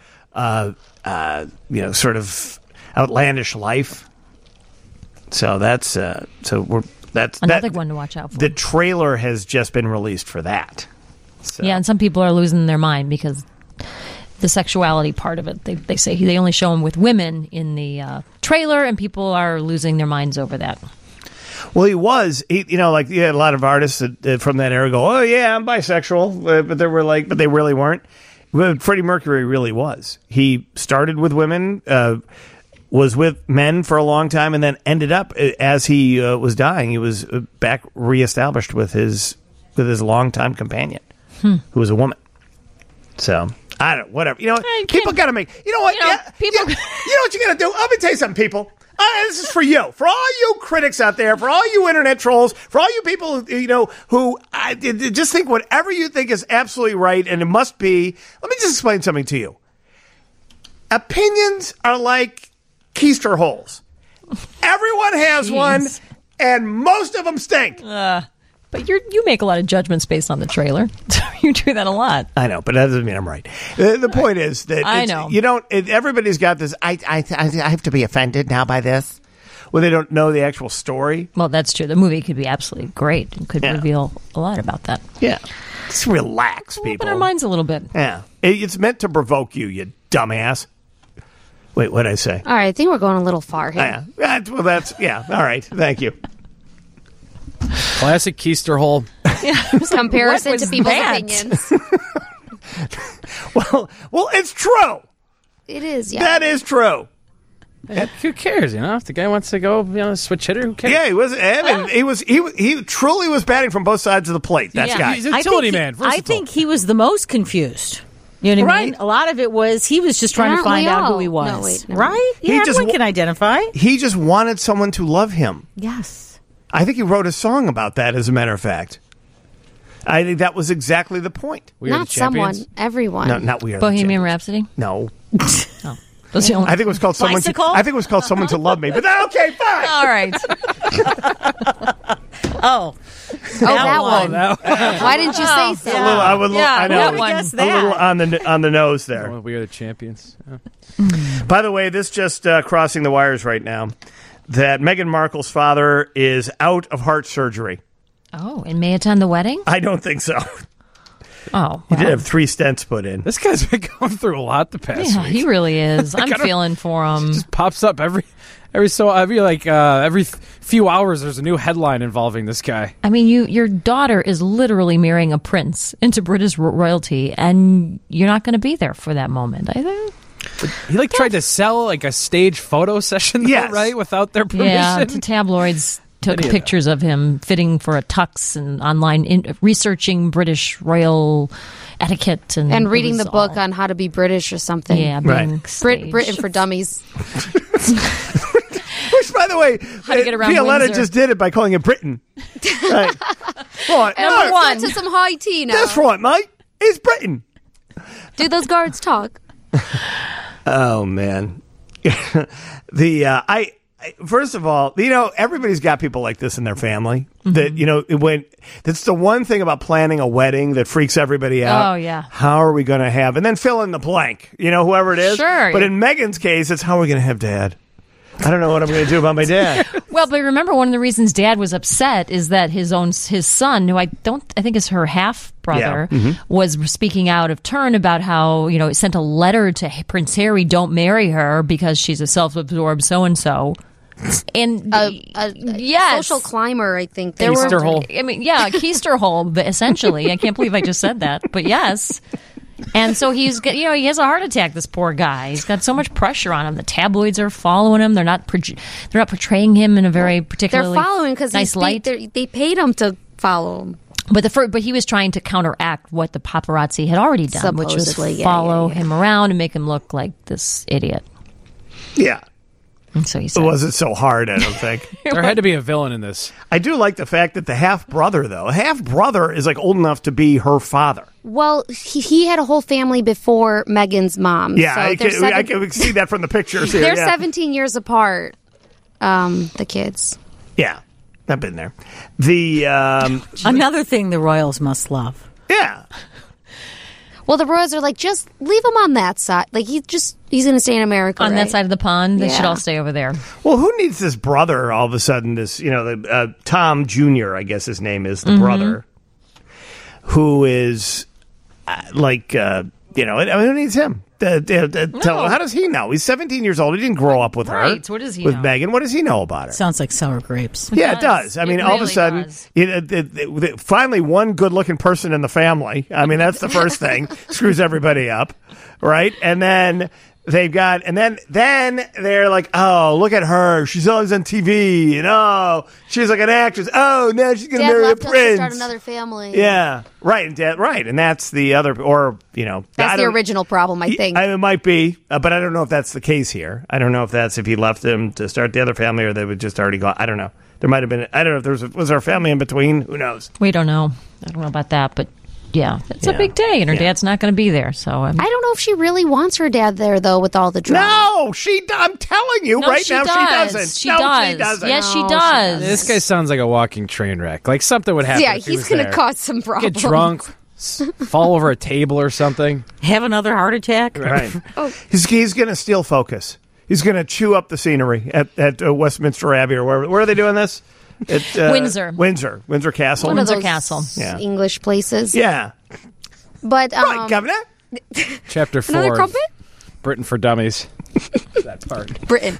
sort of outlandish life. So that's another one to watch out for. The trailer has just been released for that. So. Yeah, and some people are losing their mind because the sexuality part of it. They say they only show him with women in the trailer, and people are losing their minds over that. Well, you had a lot of artists from that era go, "Oh yeah, I'm bisexual," but they really weren't. But Freddie Mercury really was. He started with women, was with men for a long time, and then ended up as he was dying. He was back reestablished with his longtime companion. Who was a woman. So, I don't know, whatever. People got to make... You know what? You know what you got to do? Let me tell you something, people. This is for you. For all you critics out there, for all you internet trolls, for all you people, who just think whatever you think is absolutely right, and it must be... Let me just explain something to you. Opinions are like keister holes. Everyone has one, and most of them stink. But you make a lot of judgments based on the trailer. You do that a lot. I know, but that doesn't mean I'm right. The point is that I know you don't. Everybody's got this. I have to be offended now by this. Well, they don't know the actual story. Well, that's true. The movie could be absolutely great and could reveal a lot about that. Yeah, just relax, people. Open our minds a little bit. Yeah, it's meant to provoke you, you dumbass. Wait, what did I say? All right, I think we're going a little far here. All right. Thank you. Classic keister hole. Comparison to people's opinions. Well, it's true. It is, yeah. That is true. Who cares? If the guy wants to go, switch hitter, who cares? Yeah, he was. I mean, he truly was batting from both sides of the plate. That guy. He's a utility man. I think he was the most confused. You know what I mean? A lot of it was he was just trying to find out who he was. No. Right? Yeah, everyone can identify. He just wanted someone to love him. Yes. I think he wrote a song about that, as a matter of fact. I think that was exactly the point. Not someone, everyone. No, not We Are Bohemian Rhapsody? No. Oh. I think it was called Someone to Love Me. But okay, fine. All right. that one. Why didn't you say so? I know. Who would guess a little on the nose there. Oh, we are the champions. Yeah. By the way, this just crossing the wires right now, that Meghan Markle's father is out of heart surgery. Oh, and may attend the wedding? I don't think so. Oh, he did have 3 stents put in. This guy's been going through a lot the past week. He really is. I'm feeling for him. It just pops up every few hours. There's a new headline involving this guy. I mean, your daughter is literally marrying a prince into British royalty, and you're not going to be there for that moment either. He tried to sell a stage photo session, though, right? Without their permission. Yeah, the tabloids took pictures of him fitting for a tux and online researching British royal etiquette and reading the book on how to be British or something. Yeah, being Britain for Dummies. Which, by the way, Violetta just did it by calling it Britain. Right. Right. Number one. To some high tea now. That's right, mate. It's Britain. Do those guards talk? Oh, man. First of all, everybody's got people like this in their family. That, that's the one thing about planning a wedding that freaks everybody out. Oh, yeah. How are we going to have, and then fill in the blank, whoever it is. Sure. But in Meghan's case, it's how are we going to have dad? I don't know what I'm going to do about my dad. Well, but remember, one of the reasons Dad was upset is that his son, who I think is her half brother, was speaking out of turn about how sent a letter to Prince Harry, don't marry her because she's a self-absorbed so and so. And social climber, I think. Keister hole. I mean, yeah, Keister hole, essentially. I can't believe I just said that, but yes. And so he has a heart attack. This poor guy. He's got so much pressure on him. The tabloids are following him. They're not portraying him in a very particularly They're following because nice light. They paid him to follow him. But he was trying to counteract what the paparazzi had already done, which was follow him around and make him look like this idiot. Yeah. And so he said, it wasn't so hard, I don't think. There had to be a villain in this. I do like the fact that the half-brother is old enough to be her father. Well, he had a whole family before Meghan's mom. Yeah, so I can see that from the pictures here. They're 17 years apart, the kids. Yeah, I've been there. Another thing the royals must love. Yeah. Well, the Royals are like, just leave him on that side. Like, he's going to stay in America, on right? that side of the pond. They should all stay over there. Well, who needs this brother all of a sudden? This, Tom Jr., I guess his name is, the brother, who is who needs him? How does he know? He's 17 years old. He didn't grow up with her. Right. What does he with know? Meghan. What does he know about her? Sounds like sour grapes. It does. I mean, all of a sudden, finally one good-looking person in the family. I mean, that's the first thing. Screws everybody up, right? And then they've got, and then they're like, oh, look at her. She's always on TV, and she's like an actress. Oh, now she's going to marry a prince. To start another family. Yeah, right, and that's the other, that's the original problem, I think. It might be, but I don't know if that's the case here. I don't know if that's if he left them to start the other family or they would just already go. I don't know. There might have been. I don't know if was there a family in between. Who knows? We don't know. I don't know about that, but. Yeah, it's a big day, and her dad's not going to be there. So I don't know if she really wants her dad there, though, with all the drama. No, I'm telling you, now she doesn't. She doesn't. Yes, she does. This guy sounds like a walking train wreck. Like something would happen. Yeah, he's going to cause some problems. Get drunk, fall over a table or something, have another heart attack. Right. He's going to steal focus. He's going to chew up the scenery at Westminster Abbey or where are they doing this? Windsor Castle. Windsor Castle. Yeah. English places. Yeah. But right, Governor. Chapter 4. Another crumpet? Britain for Dummies. That part. Britain.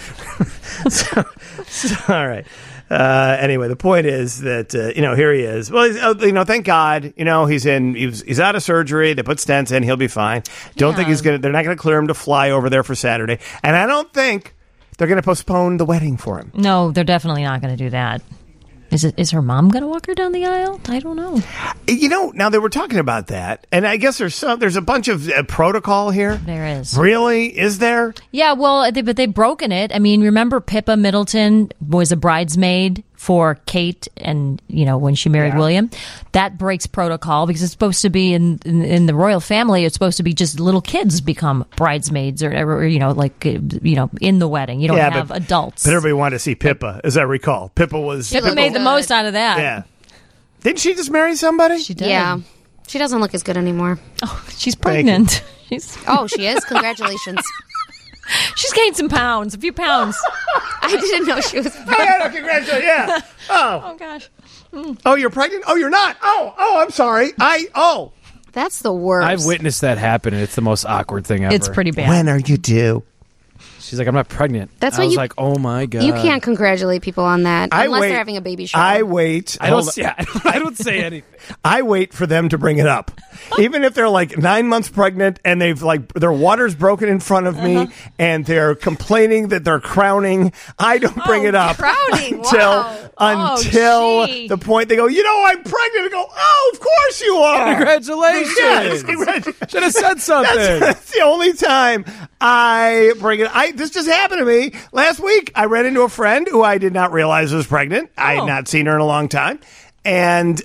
All right. Anyway, the point is that here he is. Well, thank God. He's out of surgery. They put stents in. He'll be fine. Don't think they're not going to clear him to fly over there for Saturday. And I don't think they're going to postpone the wedding for him. No, they're definitely not going to do that. Is her mom going to walk her down the aisle? I don't know. Now they were talking about that, and I guess there's a bunch of protocol here. There is. Really? Is there? Yeah, well, but they've broken it. I mean, remember Pippa Middleton was a bridesmaid for Kate and, when she married William. That breaks protocol because it's supposed to be in the royal family. It's supposed to be just little kids become bridesmaids or in the wedding. You don't have adults. But everybody wanted to see Pippa, as I recall. Pippa made the most out of that. Yeah. Didn't she just marry somebody? She did. Yeah. She doesn't look as good anymore. Oh, she's pregnant. She is? Congratulations. She's gained some pounds, a few pounds. I didn't know she was pregnant. Oh, yeah, no, congratulations. Yeah. Oh gosh. Oh, you're pregnant? Oh, you're not? Oh, I'm sorry. That's the worst. I've witnessed that happen, and it's the most awkward thing ever. It's pretty bad. When are you due? She's like, I'm not pregnant. That's I was like, oh my God. You can't congratulate people on that unless they're having a baby shower. I wait. I don't say anything. I wait for them to bring it up. Even if they're like 9 months pregnant and they've their water's broken in front of me and they're complaining that they're crowning, I don't bring it up crowning. until the point they go, I'm pregnant. I go, oh, of course you are. Congratulations. Yes, should have said something. That's the only time I bring it. This just happened to me last week. I ran into a friend who I did not realize was pregnant. I had not seen her in a long time. And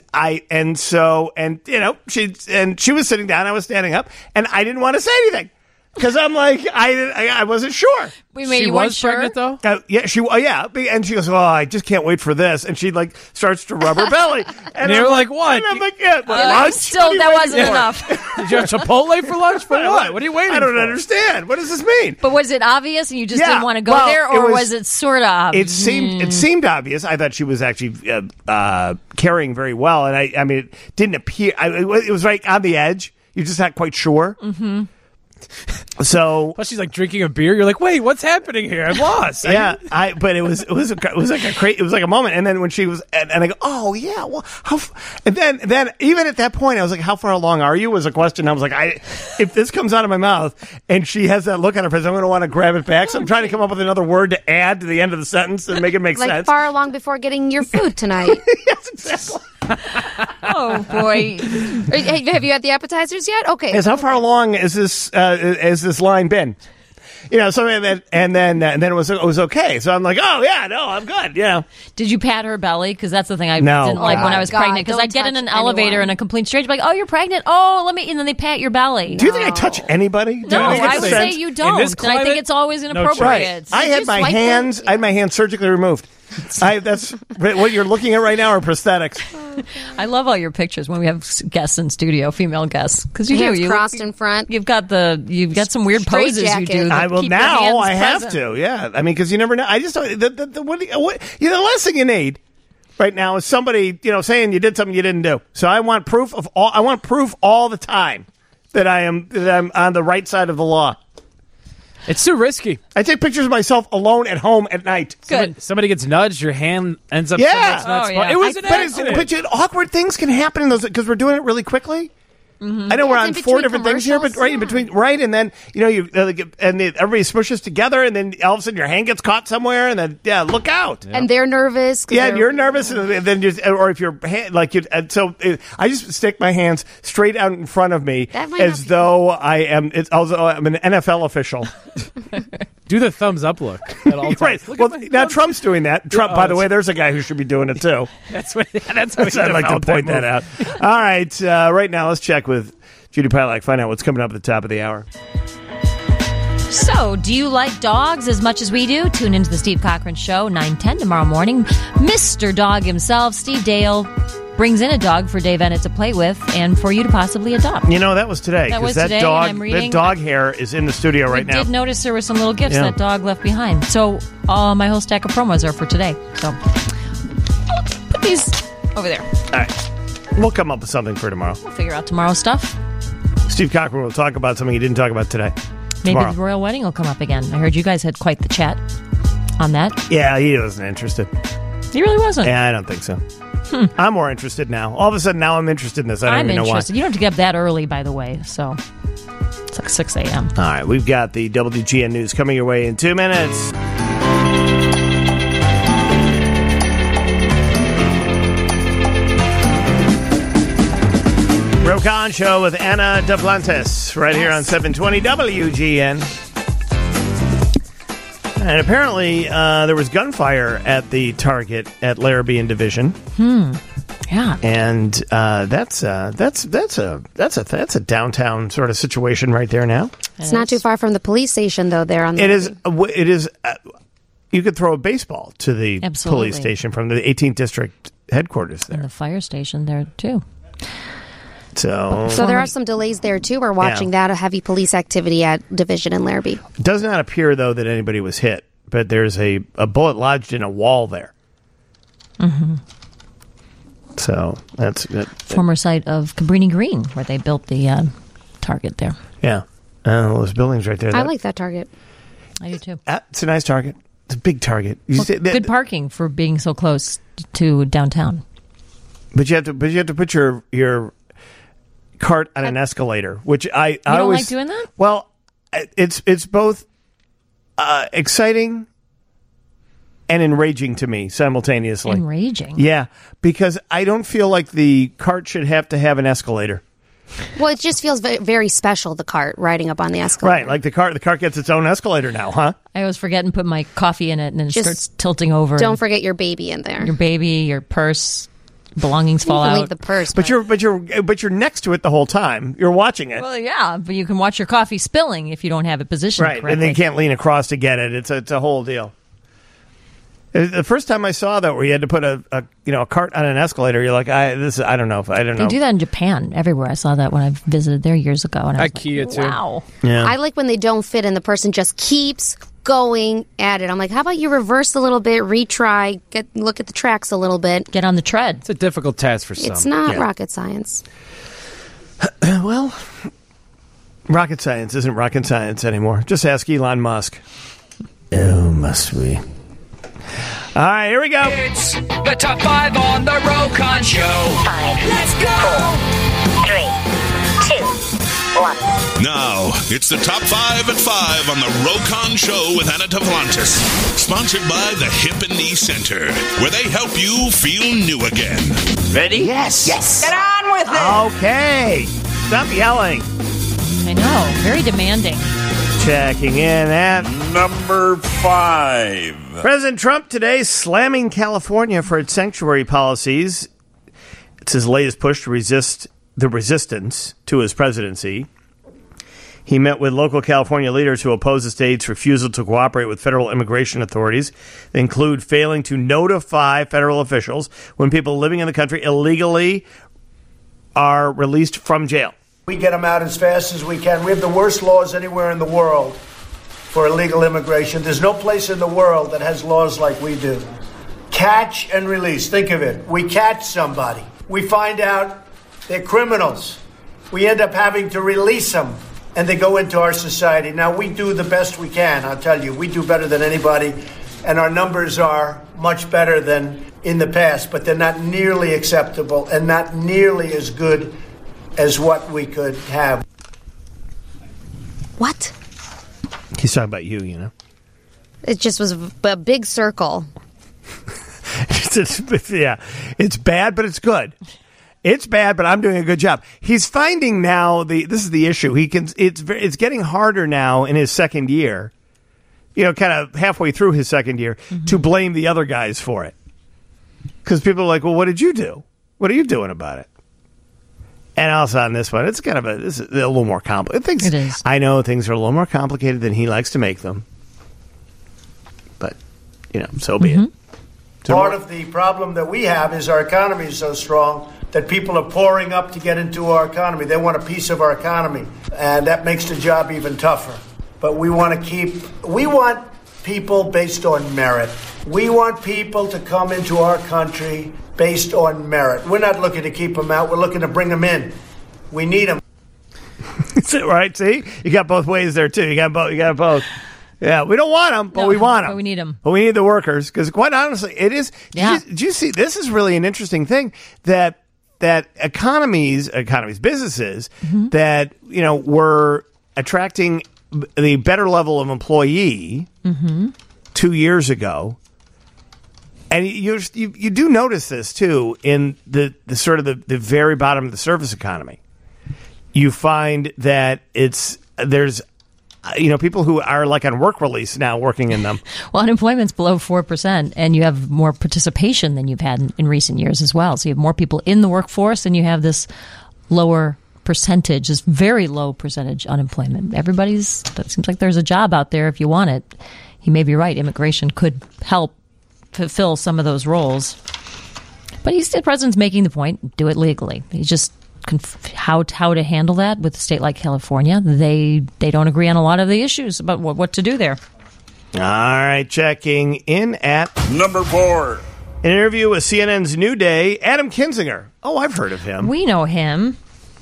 she was sitting down, I was standing up, and I didn't want to say anything because I'm like, I wasn't sure. She was pregnant though? And she goes, oh, I just can't wait for this. And she starts to rub her belly. And you're like, what? And I'm like, lunch? Still, that wasn't enough. Did you have Chipotle for lunch? For what? What are you waiting for? I don't understand. What does this mean? But was it obvious and you just didn't want to go there, or was it sort of obvious? It seemed obvious. I thought she was actually carrying very well. And I mean, it didn't appear. It was right on the edge. You're just not quite sure. Mm-hmm. So plus she's like drinking a beer. You're like, wait, what's happening here? I'm lost. But it was like a moment. And then when she was, and I go, oh yeah, well, and then even at that point, I was like, how far along are you? Was a question. I was like, if this comes out of my mouth and she has that look on her face, I'm going to want to grab it back. So I'm trying to come up with another word to add to the end of the sentence and make it make sense. Like far along before getting your food tonight. Yes, exactly. Oh boy! Have you had the appetizers yet? Okay. How far along is this line been? So and then it was okay. So I'm like, oh yeah, no, I'm good. Yeah. Did you pat her belly? Because that's the thing I didn't like when I was pregnant. Because I'd get in an elevator and a complete stranger like, oh, you're pregnant. Oh, let me. And then they pat your belly. Do you think I touch anybody? No, I would say you don't. And I think it's always inappropriate. Right. I had my hands surgically removed. That's what you're looking at right now are prosthetics. I love all your pictures when we have guests in studio, female guests, because you crossed in front. You've got some weird poses you do. I have to. Yeah, I mean, because you never know. I just the last thing you need right now is somebody saying you did something you didn't do. So I want proof all the time that I'm on the right side of the law. It's too risky. I take pictures of myself alone at home at night. Good. Somebody gets nudged, your hand ends up. Yeah. It was an accident. But awkward things can happen in those because we're doing it really quickly. Mm-hmm. I know we're on 4 different things here, but right in between, and then everybody smushes together, and then all of a sudden your hand gets caught somewhere, and then look out. And they're nervous. Yeah, you're nervous, and then or if your hand I just stick my hands straight out in front of me as though I'm an NFL official. Do the thumbs up look at all times. Right. Well, now Trump's doing that. Trump, by the way, there's a guy who should be doing it too. That's what I'd like to point that out. All right, right now let's check with Judy Pilak, find out what's coming up at the top of the hour. So, do you like dogs as much as we do? Tune into the Steve Cochran Show, 9:10 tomorrow morning. Mr. Dog himself, Steve Dale, brings in a dog for Dave Ennett to play with and for you to possibly adopt. That was today. That dog hair is in the studio right now. I did notice there were some little gifts that dog left behind. So, my whole stack of promos are for today. So, I'll put these over there. All right. We'll come up with something for tomorrow. We'll figure out tomorrow's stuff. Steve Cochran will talk about something he didn't talk about today. Maybe the royal wedding will come up again. I heard you guys had quite the chat on that. Yeah, he wasn't interested. He really wasn't? Yeah, I don't think so. I'm more interested now. All of a sudden, now I'm interested in this. I don't even know why. You don't have to get up that early, by the way, so it's like 6 a.m. All right, we've got the WGN News coming your way in 2 minutes. Rokan Show with Anna Duplantis right here on 720 WGN. And apparently there was gunfire at the Target at Larrabee and Division. Yeah. And that's a downtown sort of situation right there now. It's not too far from the police station, though. There on the it is. You could throw a baseball to the police station from the 18th District headquarters there. And the fire station there, too. So there are some delays there, too. We're watching that, a heavy police activity at Division and Larrabee. It does not appear, though, that anybody was hit, but there's a bullet lodged in a wall there. Mm-hmm. So that's good. Former site of Cabrini Green, where they built the Target there. Yeah. Those buildings right there. I like that Target. I do, too. It's a nice Target. It's a big Target. Good parking for being so close to downtown. But you have to put your cart on an escalator, which I don't always like doing that. Well, it's both exciting and enraging to me simultaneously. Enraging, yeah, because I don't feel like the cart should have to have an escalator. Well, it just feels very special, the cart riding up on the escalator. Right, like the cart gets its own escalator now, huh? I always forget and put my coffee in it, and then it starts tilting over. Don't forget your baby in there. Your baby, your purse, belongings fall you can out. Leave the purse, but you're next to it the whole time. You're watching it. Well, yeah, but you can watch your coffee spilling if you don't have it positioned correctly. And then you can't lean across to get it. It's a whole deal. The first time I saw that, where you had to put a cart on an escalator, you're like, I don't know. I don't know. They do that in Japan everywhere. I saw that when I visited there years ago. And IKEA too. Wow. Yeah. I like when they don't fit and the person just keeps going at it. I'm like, how about you reverse a little bit, retry, look at the tracks a little bit, get on the tread. It's a difficult task for some. It's not rocket science. Well, rocket science isn't rocket science anymore. Just ask Elon Musk. Oh, must we? All right, here we go. It's the Top 5 on the Rokon Show. 5. Let's go. 4, 3, 2, 1. Now, it's the Top 5 at 5 on the Rokon Show with Anna Tavlantis. Sponsored by the Hip and Knee Center, where they help you feel new again. Ready? Yes. Get on with it. Okay. Stop yelling. I know. Very demanding. Checking in at number 5. President Trump today slamming California for its sanctuary policies. It's his latest push to resist the resistance to his presidency. He met with local California leaders who oppose the state's refusal to cooperate with federal immigration authorities. They include failing to notify federal officials when people living in the country illegally are released from jail. We get them out as fast as we can. We have the worst laws anywhere in the world for illegal immigration. There's no place in the world that has laws like we do. Catch and release. Think of it. We catch somebody. We find out they're criminals. We end up having to release them, and they go into our society. Now, we do the best we can, I'll tell you. We do better than anybody, and our numbers are much better than in the past, but they're not nearly acceptable and not nearly as good as what we could have. What? He's talking about you, you know. It just was a big circle. Yeah, it's bad, but it's good. It's bad, but I'm doing a good job. He's finding now this is the issue. It's getting harder now in his second year. You know, kind of halfway through his second year, to blame the other guys for it, because people are like, "Well, what did you do? What are you doing about it?" And also on this one, it's kind of this is a little more complicated. It is. I know things are a little more complicated than he likes to make them, but so be it. Part of the problem that we have is our economy is so strong that people are pouring up to get into our economy. They want a piece of our economy, and that makes the job even tougher. But we want people based on merit. We want people to come into our country based on merit. We're not looking to keep them out. We're looking to bring them in. We need them. Right? See? You got both ways there, too. You got both. Yeah, we don't want them, but we want them. But we need them. But we need the workers, because quite honestly, it is. Yeah. Did you see? This is really an interesting thing that economies, businesses that were attracting the better level of employee 2 years ago, and you do notice this too in the sort of the very bottom of the service economy. You find that there's people who are like on work release now working in them. Well, unemployment's below 4%, and you have more participation than you've had in recent years as well. So you have more people in the workforce, and you have this lower percentage, this very low percentage unemployment. It seems like there's a job out there if you want it. He may be right. Immigration could help fulfill some of those roles. But the president's making the point, do it legally. He's just how to handle that with a state like California. They don't agree on a lot of the issues about what to do there. All right, checking in at number 4. An interview with CNN's New Day, Adam Kinzinger. Oh, I've heard of him. We know him.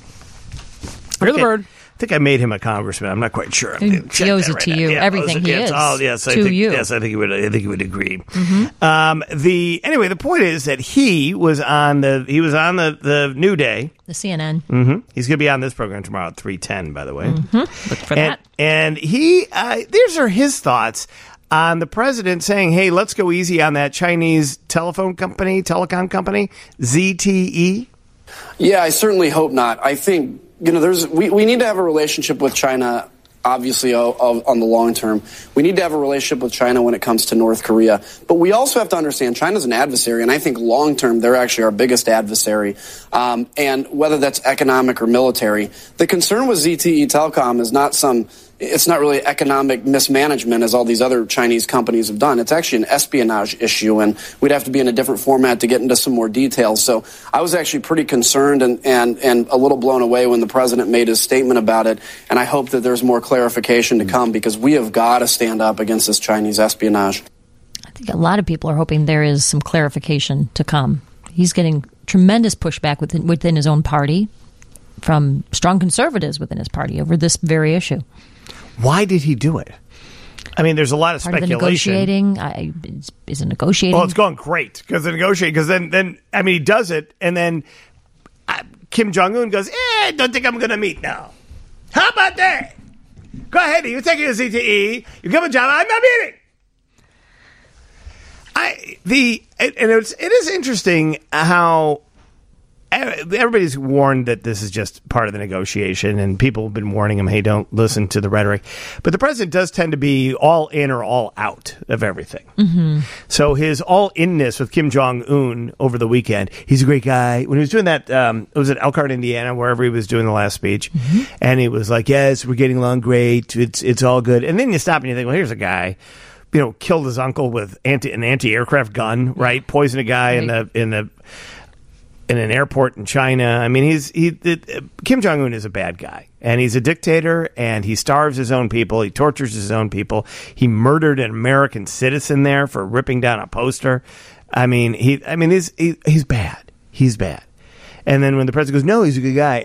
You're the bird. I think I made him a congressman. I'm not quite sure. He owes it to you. Everything he is. Oh, yes, I think he would agree. Mm-hmm. The point is that he was on the New Day, the CNN. Mm-hmm. He's going to be on this program tomorrow at 3:10. By the way, mm-hmm. Look for that. And he, these are his thoughts on the president saying, "Hey, let's go easy on that Chinese telecom company, ZTE." Yeah, I certainly hope not. I think. We need to have a relationship with China, obviously, on the long term. We need to have a relationship with China when it comes to North Korea. But we also have to understand China's an adversary, and I think long term they're actually our biggest adversary. And whether that's economic or military, the concern with ZTE Telecom is it's not really economic mismanagement as all these other Chinese companies have done. It's actually an espionage issue, and we'd have to be in a different format to get into some more details. So I was actually pretty concerned and a little blown away when the president made his statement about it, and I hope that there's more clarification to come because we have got to stand up against this Chinese espionage. I think a lot of people are hoping there is some clarification to come. He's getting tremendous pushback within his own party from strong conservatives within his party over this very issue. Why did he do it? I mean, there's a lot of speculation. Part of the negotiating. Is it negotiating? Well, it's going great because then he does it, and then Kim Jong-un goes, I don't think I'm going to meet now. How about that? Go ahead, you take your ZTE, you give a job, I'm not meeting. It is interesting how everybody's warned that this is just part of the negotiation, and people have been warning him, hey, don't listen to the rhetoric. But the president does tend to be all in or all out of everything. Mm-hmm. So his all-inness with Kim Jong-un over the weekend, he's a great guy. When he was doing that, it was at Elkhart, Indiana, wherever he was doing the last speech, mm-hmm. and he was like, yes, we're getting along great, it's all good. And then you stop and you think, well, here's a guy, killed his uncle with an anti-aircraft gun, right? Poisoned a guy in an airport in China. I mean, Kim Jong-un is a bad guy, and he's a dictator, and he starves his own people. He tortures his own people. He murdered an American citizen there for ripping down a poster. I mean, he's bad. He's bad. And then when the president goes, no, he's a good guy.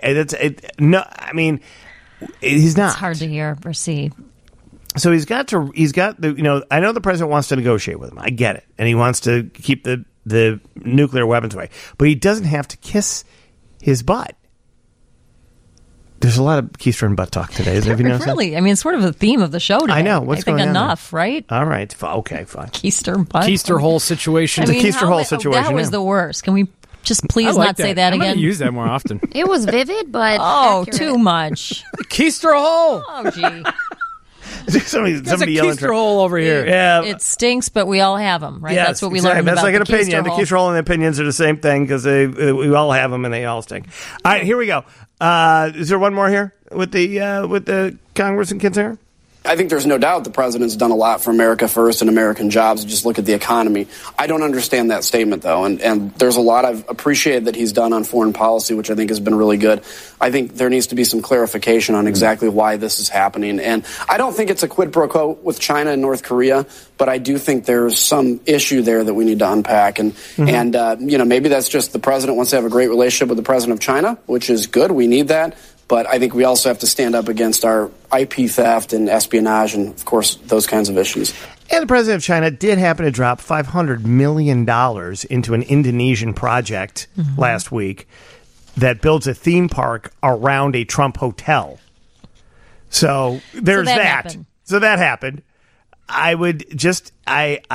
He's not. It's hard to hear or see. So I know the president wants to negotiate with him. I get it. And he wants to keep the nuclear weapons away. But he doesn't have to kiss his butt. There's a lot of keister and butt talk today. Have you noticed really? That? I mean, it's sort of the theme of the show today. I know. What's going on? Enough, there? Right? All right. Okay, fine. Keister butt. Keister hole situation. The keister hole situation. That was the worst. Can we just please not say that I'm again? I'm going to use that more often. It was vivid, but accurate. Too much. Keister hole. Oh, gee. Somebody yelling. Keister hole over here. Yeah, it stinks, but we all have them, right? Yes, that's what we exactly. learned That's about like an opinion. The keister hole and the opinions are the same thing because we all have them and they all stink. All right, here we go. Is there one more here with the Congress and Kinzinger? I think there's no doubt the president's done a lot for America first and American jobs. Just look at the economy. I don't understand that statement, though, and there's a lot I've appreciated that he's done on foreign policy, which I think has been really good. I think there needs to be some clarification on exactly why this is happening, and I don't think it's a quid pro quo with China and North Korea, but I do think there's some issue there that we need to unpack, and maybe that's just the president wants to have a great relationship with the president of China, which is good. We need that. But I think we also have to stand up against our IP theft and espionage and, of course, those kinds of issues. And the president of China did happen to drop $500 million into an Indonesian project last week that builds a theme park around a Trump hotel. So there's that. So that happened. I would just, that's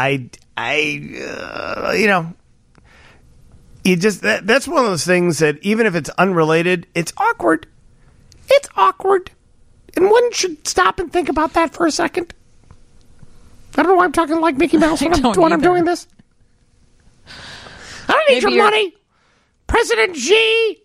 one of those things that even if it's unrelated, it's awkward. It's awkward. And one should stop and think about that for a second. I don't know why I'm talking like Mickey Mouse when I'm doing this. I don't need your money, President Xi.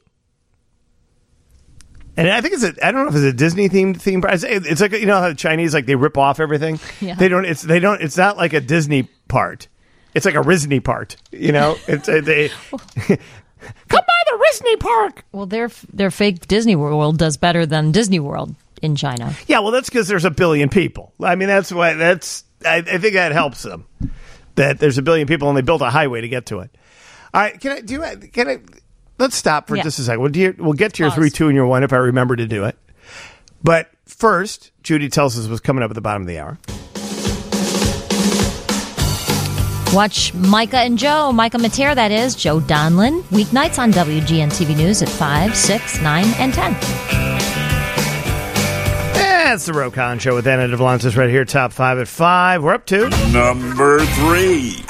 And I think I don't know if it's a Disney theme. It's like, you know how the Chinese, like, they rip off everything. Yeah. It's not like a Disney part. It's like a Disney part. You know, they come by the Disney Park. Well, their fake Disney World does better than Disney World in China. Yeah, well, that's because there's a billion people. I mean, that's why. I think that helps them. That there's a billion people and they built a highway to get to it. All right, can I? Let's stop for just a second. We'll get to your 3, 2, and your 1 if I remember to do it. But first, Judy tells us what's coming up at the bottom of the hour. Watch Micah and Joe, Micah Mater, that is, Joe Donlin, weeknights on WGN TV News at 5, 6, 9, and 10. That's the Rokon Show with Anna Devlantis right here, top 5 at 5. We're up to number 3.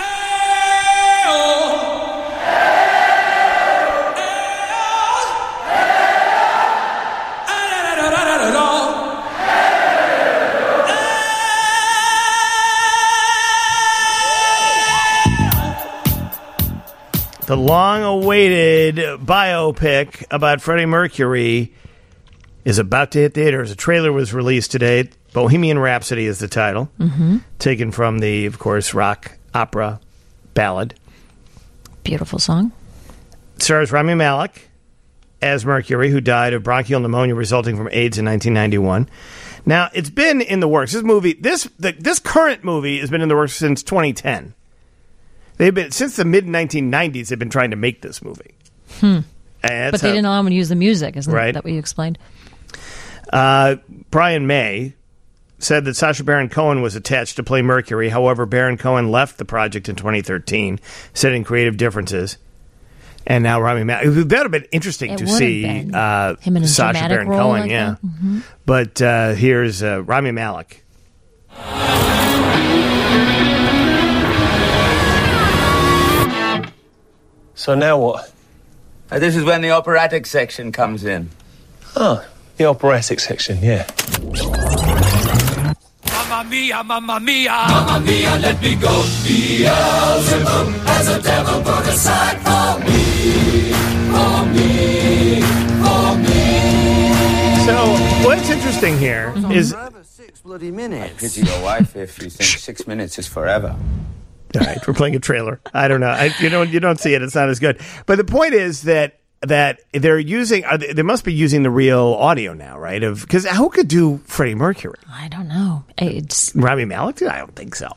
The long-awaited biopic about Freddie Mercury is about to hit theaters. A trailer was released today. Bohemian Rhapsody is the title, taken from the, of course, rock opera ballad. Beautiful song. Stars Rami Malek as Mercury, who died of bronchial pneumonia resulting from AIDS in 1991. Now, it's been in the works. This current movie has been in the works since 2010. Since the mid-1990s, they've been trying to make this movie. But they didn't allow them to use the music, isn't that what you explained? Brian May said that Sacha Baron Cohen was attached to play Mercury. However, Baron Cohen left the project in 2013, citing creative differences. And now Rami Malek. That would have been interesting to see him in a Sacha Baron role Cohen. like Yeah, that. But here's Rami Malek. So now what? This is when the operatic section comes in. Oh, the operatic section, yeah. Mamma mia, mamma mia, mamma mia, let me go. Beelzebub has a devil put aside for me, for me, for me. So what's interesting here is 6 bloody minutes. I pity your wife if you think 6 minutes is forever. All right, we're playing a trailer. I don't know. You don't see it. It's not as good. But the point is that they're using. They must be using the real audio now, right? Because who could do Freddie Mercury? I don't know. It's Rami Malek. I don't think so.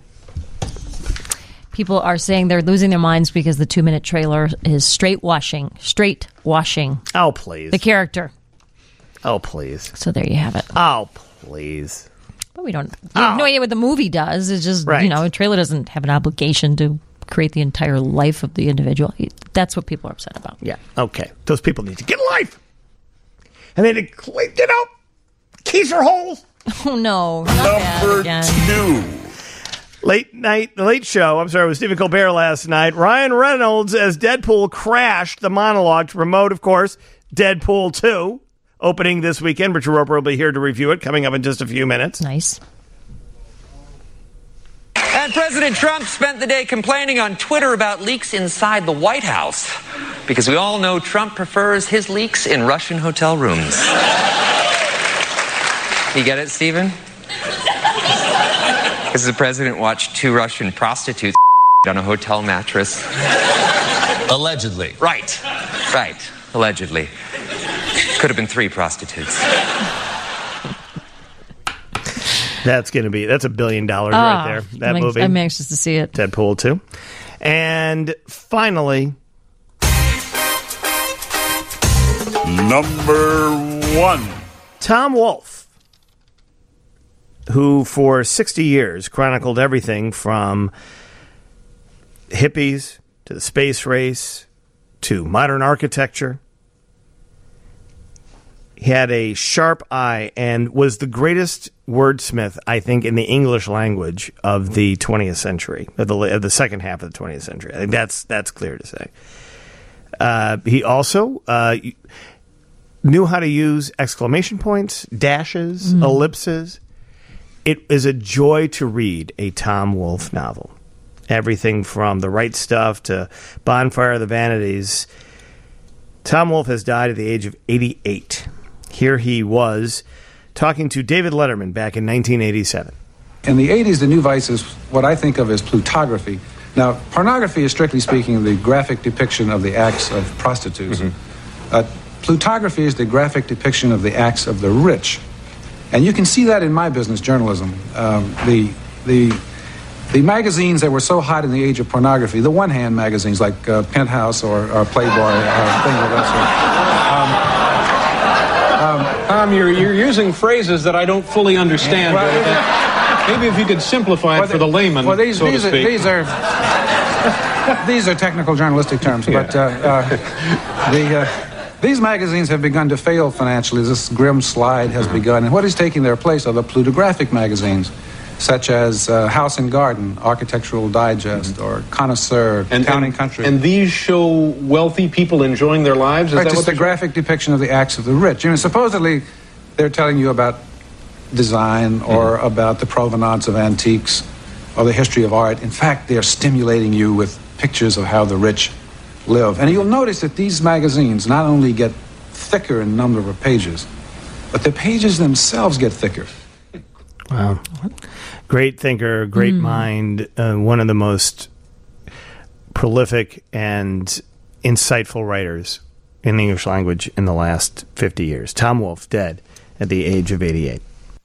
People are saying they're losing their minds because the 2-minute trailer is straight washing. Oh, please. The character. Oh, please. So there you have it. Oh, please. But we have no idea what the movie does. It's just, a trailer doesn't have an obligation to create the entire life of the individual. That's what people are upset about. Yeah, okay. Those people need to get a life. And they need to, keister holes. Oh, no. Number 2. The Late Show, with Stephen Colbert last night. Ryan Reynolds as Deadpool crashed the monologue to promote, of course, Deadpool 2. Opening this weekend. Richard Roper will be here to review it, coming up in just a few minutes. Nice. And President Trump spent the day complaining on Twitter about leaks inside the White House. Because we all know Trump prefers his leaks in Russian hotel rooms. You get it, Stephen? Because the president watched 2 Russian prostitutes on a hotel mattress. Allegedly. Right. Allegedly. Could have been 3 prostitutes. That's $1 billion right there. That movie. I'm anxious to see it. Deadpool 2. And finally, number 1. Tom Wolfe, who for 60 years chronicled everything from hippies to the space race to modern architecture. He had a sharp eye and was the greatest wordsmith, I think, in the English language of the 20th century, of the second half of the 20th century. I think that's clear to say. He also, knew how to use exclamation points, dashes, ellipses. It is a joy to read a Tom Wolfe novel. Everything from The Right Stuff to Bonfire of the Vanities. Tom Wolfe has died at the age of 88. Here he was talking to David Letterman back in 1987. In the 80s, the new vice is what I think of as plutography. Now, pornography is, strictly speaking, the graphic depiction of the acts of prostitutes. Plutography is the graphic depiction of the acts of the rich. And you can see that in my business, journalism. The magazines that were so hot in the age of pornography, the one-hand magazines like Penthouse or Playboy, things of that sort. Tom, you're using phrases that I don't fully understand. Maybe if you could simplify it for the layman, so to speak. These are technical journalistic terms, but these magazines have begun to fail financially. This grim slide has begun, and what is taking their place are the plutographic magazines, such as House and Garden, Architectural Digest, or Connoisseur, Town and Country. And these show wealthy people enjoying their lives? Right, just the graphic depiction of the acts of the rich. You know, supposedly, they're telling you about design or about the provenance of antiques or the history of art. In fact, they're stimulating you with pictures of how the rich live. And you'll notice that these magazines not only get thicker in number of pages, but the pages themselves get thicker. Wow. Great thinker, great mind, one of the most prolific and insightful writers in the English language in the last 50 years. Tom Wolfe, dead at the age of 88.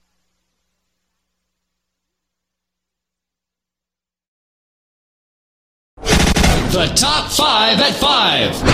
The Top 5 at 5.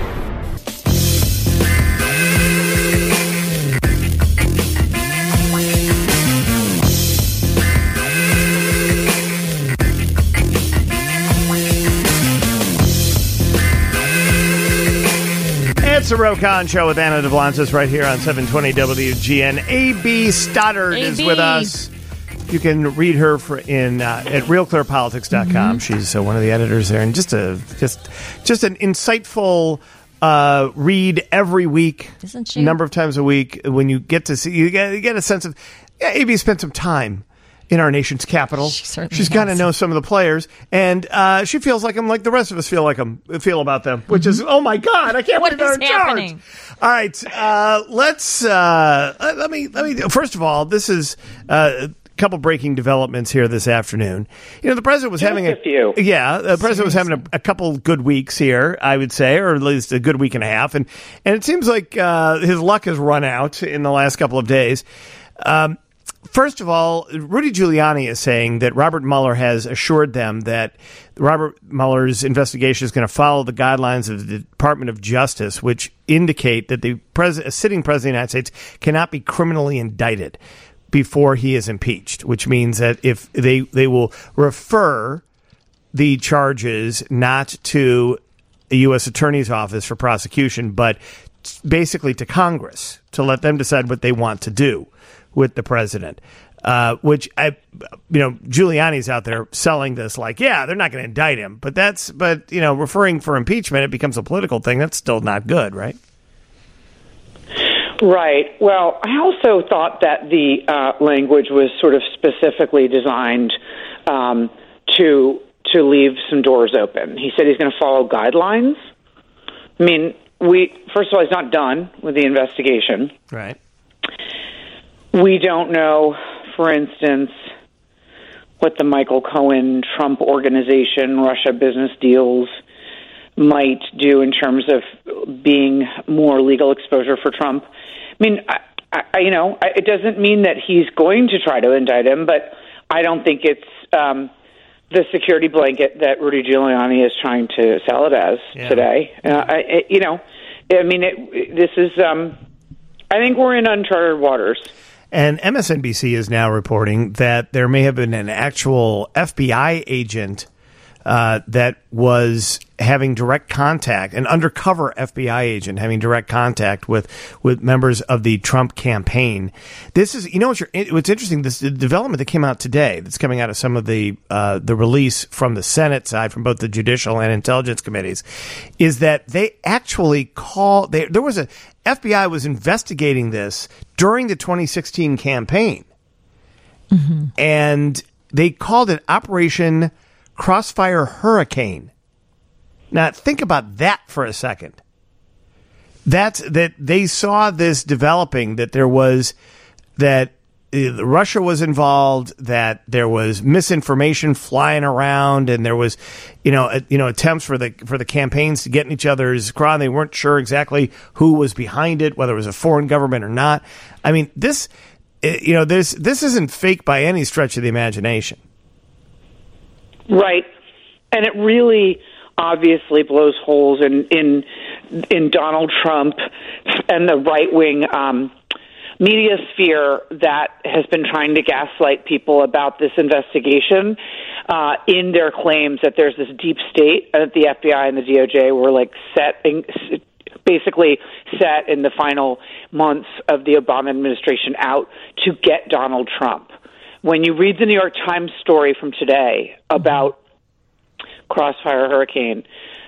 It's the Rokon Show with Anna Devlantis right here on 720 WGN. A.B. Stoddard is with us. You can read her at realclearpolitics.com. She's one of the editors there, and just an insightful read every week. Isn't she? A number of times a week. When you get to see, you get a sense of, A.B. spent some time in our nation's capital. She's got to know some of the players, and she feels like them, like the rest of us feel about them, which is, oh my God, I can't believe they're in charge. All right, let me. First of all, this is a couple breaking developments here this afternoon. You know, the president was having the president was having a couple good weeks here, I would say, or at least a good week and a half, and it seems like his luck has run out in the last couple of days. First of all, Rudy Giuliani is saying that Robert Mueller has assured them that Robert Mueller's investigation is going to follow the guidelines of the Department of Justice, which indicate that a sitting president of the United States cannot be criminally indicted before he is impeached, which means that if they will refer the charges not to a U.S. Attorney's Office for prosecution, but basically to Congress to let them decide what they want to do with the president, which Giuliani's out there selling this like, yeah, they're not going to indict him, but referring for impeachment, it becomes a political thing. That's still not good, right? Right. Well, I also thought that the language was sort of specifically designed to leave some doors open. He said he's going to follow guidelines. I mean, first of all, he's not done with the investigation. Right. We don't know, for instance, what the Michael Cohen Trump Organization, Russia business deals might do in terms of being more legal exposure for Trump. I mean, it doesn't mean that he's going to try to indict him, but I don't think it's the security blanket that Rudy Giuliani is trying to sell it as today. I think we're in uncharted waters. And MSNBC is now reporting that there may have been an actual FBI agent that was having direct contact, an undercover FBI agent having direct contact with members of the Trump campaign. This is, what's interesting, this development that came out today, that's coming out of some of the release from the Senate side, from both the Judicial and Intelligence Committees, is that they actually FBI was investigating this during the 2016 campaign. Mm-hmm. And they called it Operation Crossfire Hurricane. Now, think about that for a second. That they saw this developing, that Russia was involved, that there was misinformation flying around, and there was, attempts for the campaigns to get in each other's crowd. They weren't sure exactly who was behind it, whether it was a foreign government or not. I mean, this isn't fake by any stretch of the imagination. Right. And it really obviously blows holes in Donald Trump and the right-wing media sphere that has been trying to gaslight people about this investigation in their claims that there's this deep state, that the FBI and the DOJ were basically set in the final months of the Obama administration out to get Donald Trump. When you read the New York Times story from today about Crossfire Hurricane,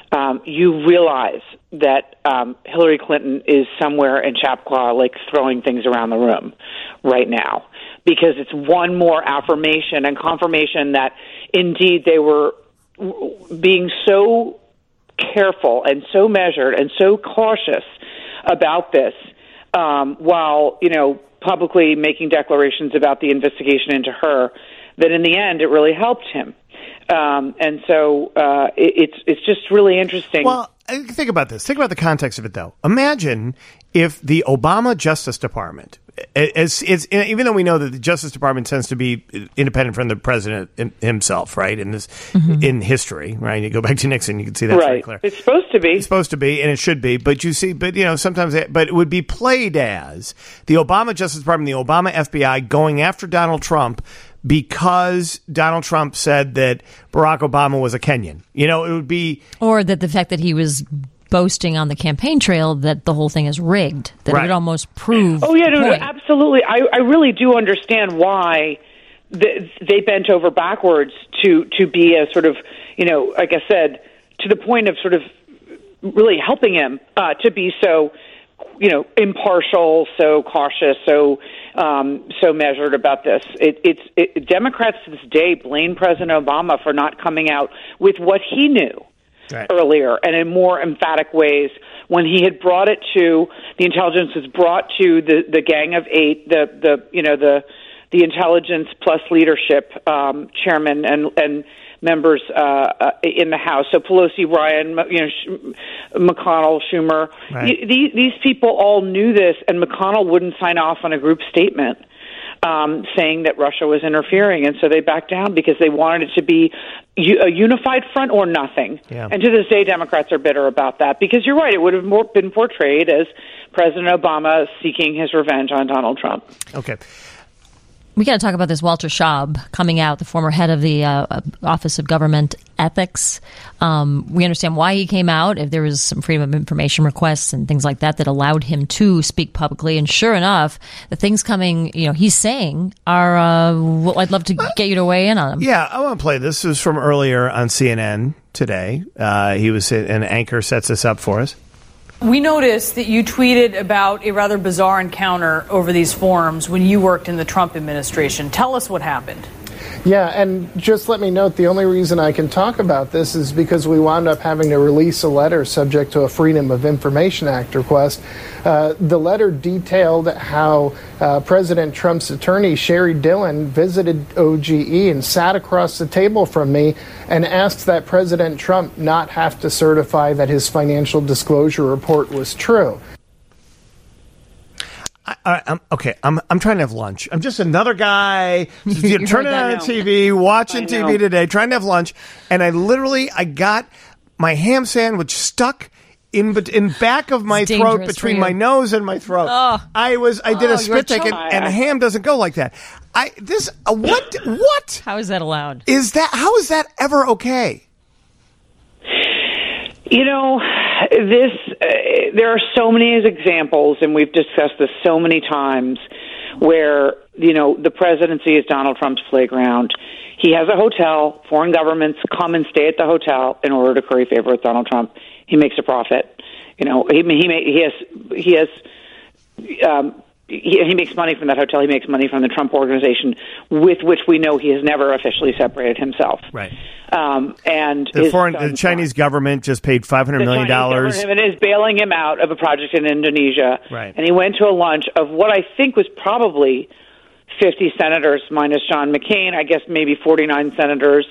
you realize that Hillary Clinton is somewhere in Chappaqua, throwing things around the room right now, because it's one more affirmation and confirmation that indeed they were being so careful and so measured and so cautious about this, while publicly making declarations about the investigation into her, that in the end it really helped him. And so it's just really interesting. Well, think about this. Think about the context of it, though. Imagine if the Obama Justice Department, even though we know that the Justice Department tends to be independent from the president himself, right? In this, in history, right? You go back to Nixon, you can see that's very clear. It's supposed to be. It's supposed to be, and it should be. But sometimes, but it would be played as the Obama Justice Department, the Obama FBI going after Donald Trump because Donald Trump said that Barack Obama was a Kenyan. It would be, or that the fact that he was boasting on the campaign trail that the whole thing is rigged, that it would almost prove. Oh yeah, no, absolutely. I really do understand why they bent over backwards to be a sort of, like I said, to the point of sort of really helping him to be so, impartial, so cautious, so measured about this. Democrats to this day blame President Obama for not coming out with what he knew earlier and in more emphatic ways when he had brought it to the intelligence was brought to the Gang of Eight, the intelligence plus leadership chairman and members in the House. So Pelosi, Ryan, McConnell, Schumer. Right. These people all knew this, and McConnell wouldn't sign off on a group statement saying that Russia was interfering, and so they backed down because they wanted it to be a unified front or nothing. Yeah. And to this day, Democrats are bitter about that because you're right; it would have been portrayed as President Obama seeking his revenge on Donald Trump. Okay. We got to talk about this Walter Schaub coming out, the former head of the Office of Government Ethics. We understand why he came out, if there was some freedom of information requests and things like that allowed him to speak publicly. And sure enough, the things coming, he's saying are, I'd love to get you to weigh in on them. Yeah, I want to play this. This was from earlier on CNN today. An anchor sets this up for us. We noticed that you tweeted about a rather bizarre encounter over these forums when you worked in the Trump administration. Tell us what happened. Yeah, and just let me note, the only reason I can talk about this is because we wound up having to release a letter subject to a Freedom of Information Act request. The letter detailed how President Trump's attorney, Sherry Dillon, visited OGE and sat across the table from me and asked that President Trump not have to certify that his financial disclosure report was true. I'm trying to have lunch. I'm just another guy turning on TV, watching TV today, trying to have lunch, and I got my ham sandwich stuck in back of my throat, between my nose and my throat. Oh. I did a spit take, and ham doesn't go like that. What? How is that allowed? How is that ever okay? You know, there are so many examples, and we've discussed this so many times, where, the presidency is Donald Trump's playground. He has a hotel. Foreign governments come and stay at the hotel in order to curry favor with Donald Trump. He makes a profit. He makes money from that hotel. He makes money from the Trump Organization, with which we know he has never officially separated himself. Right. And the Chinese government just paid $500 million. The Chinese government is bailing him out of a project in Indonesia. Right. And he went to a lunch of what I think was probably 50 senators minus John McCain. I guess maybe 49 senators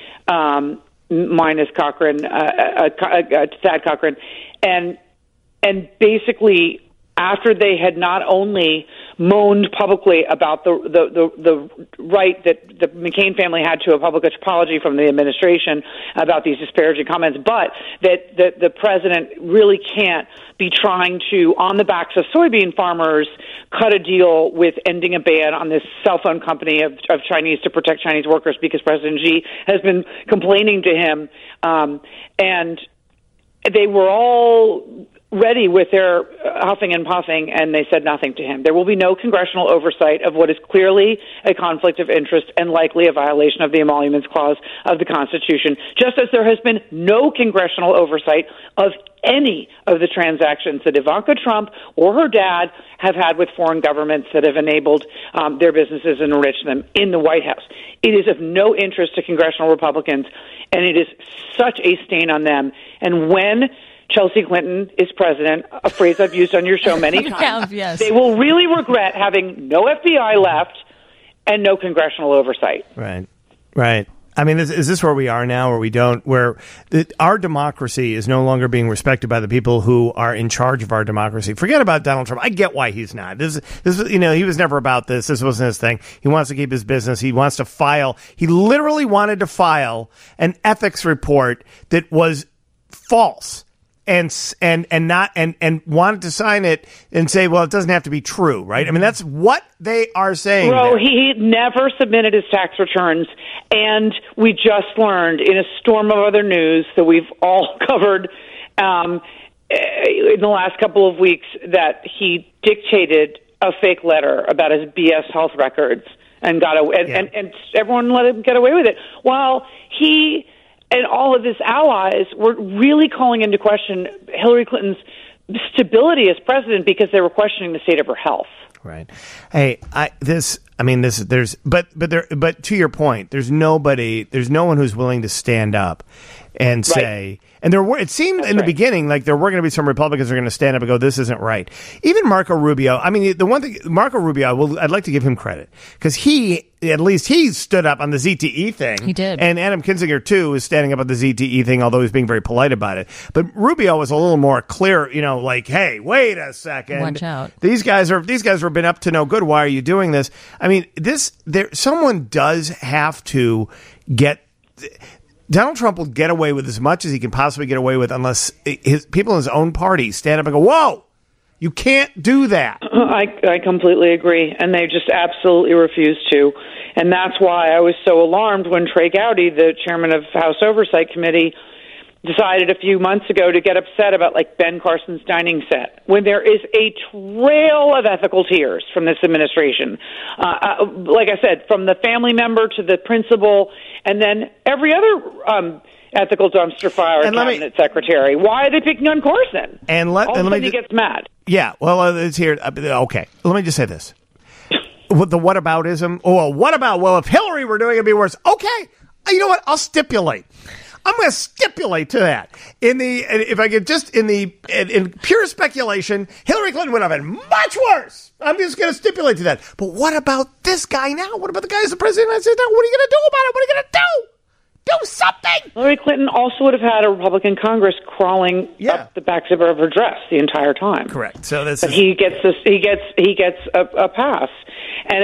minus Cochran, Thad Cochran, and basically, after they had not only moaned publicly about the right that the McCain family had to a public apology from the administration about these disparaging comments, but that the president really can't be trying to, on the backs of soybean farmers, cut a deal with ending a ban on this cell phone company of Chinese to protect Chinese workers, because President Xi has been complaining to him, and they were all ready with their huffing and puffing, and they said nothing to him. There will be no congressional oversight of what is clearly a conflict of interest and likely a violation of the Emoluments Clause of the Constitution, just as there has been no congressional oversight of any of the transactions that Ivanka Trump or her dad have had with foreign governments that have enabled their businesses and enriched them in the White House. It is of no interest to congressional Republicans, and it is such a stain on them. And when Chelsea Clinton is president, a phrase I've used on your show many times, yes. They will really regret having no FBI left and no congressional oversight. Right. I mean, is this where we are now, where our democracy is no longer being respected by the people who are in charge of our democracy? Forget about Donald Trump. I get why he's not. This he was never about this. This wasn't his thing. He wants to keep his business. He wants to file. He literally wanted to file an ethics report that was false. And wanted to sign it and say, well, it doesn't have to be true, right? I mean, that's what they are saying. Bro, he never submitted his tax returns, and we just learned in a storm of other news that we've all covered in the last couple of weeks that he dictated a fake letter about his BS health records and got away, and everyone let him get away with it. While he and all of his allies were really calling into question Hillary Clinton's stability as president because they were questioning the state of her health. Right. Hey, but to your point, there's no one who's willing to stand up and say, and it seemed in the beginning like there were going to be some Republicans who are going to stand up and go, this isn't right. Even Marco Rubio, I mean, the one thing, Marco Rubio, I'd like to give him credit because he stood up on the ZTE thing. He did. And Adam Kinzinger, too, is standing up on the ZTE thing, although he's being very polite about it. But Rubio was a little more clear, like, hey, wait a second. Watch out. These guys have been up to no good. Why are you doing this? I mean, someone does have to get... Donald Trump will get away with as much as he can possibly get away with unless his people in his own party stand up and go, whoa, you can't do that. I completely agree, and they just absolutely refuse to. And that's why I was so alarmed when Trey Gowdy, the chairman of House Oversight Committee, decided a few months ago to get upset about Ben Carson's dining set, when there is a trail of ethical tears from this administration. Like I said, from the family member to the principal, and then every other ethical dumpster fire cabinet secretary. Why are they picking on Carson? All of a sudden he gets mad. Yeah, well, it's here. Okay, let me just say this. The whataboutism. Oh, what about? Well, if Hillary were doing it, it'd be worse. Okay, you know what? I'll stipulate. I'm going to stipulate to that. In pure speculation, Hillary Clinton would have been much worse. I'm just going to stipulate to that. But what about this guy now? What about the guy who's the president of the United States now? What are you going to do about it? What are you going to do? Do something. Hillary Clinton also would have had a Republican Congress crawling up the backs of her dress the entire time. Correct. So he gets a pass, and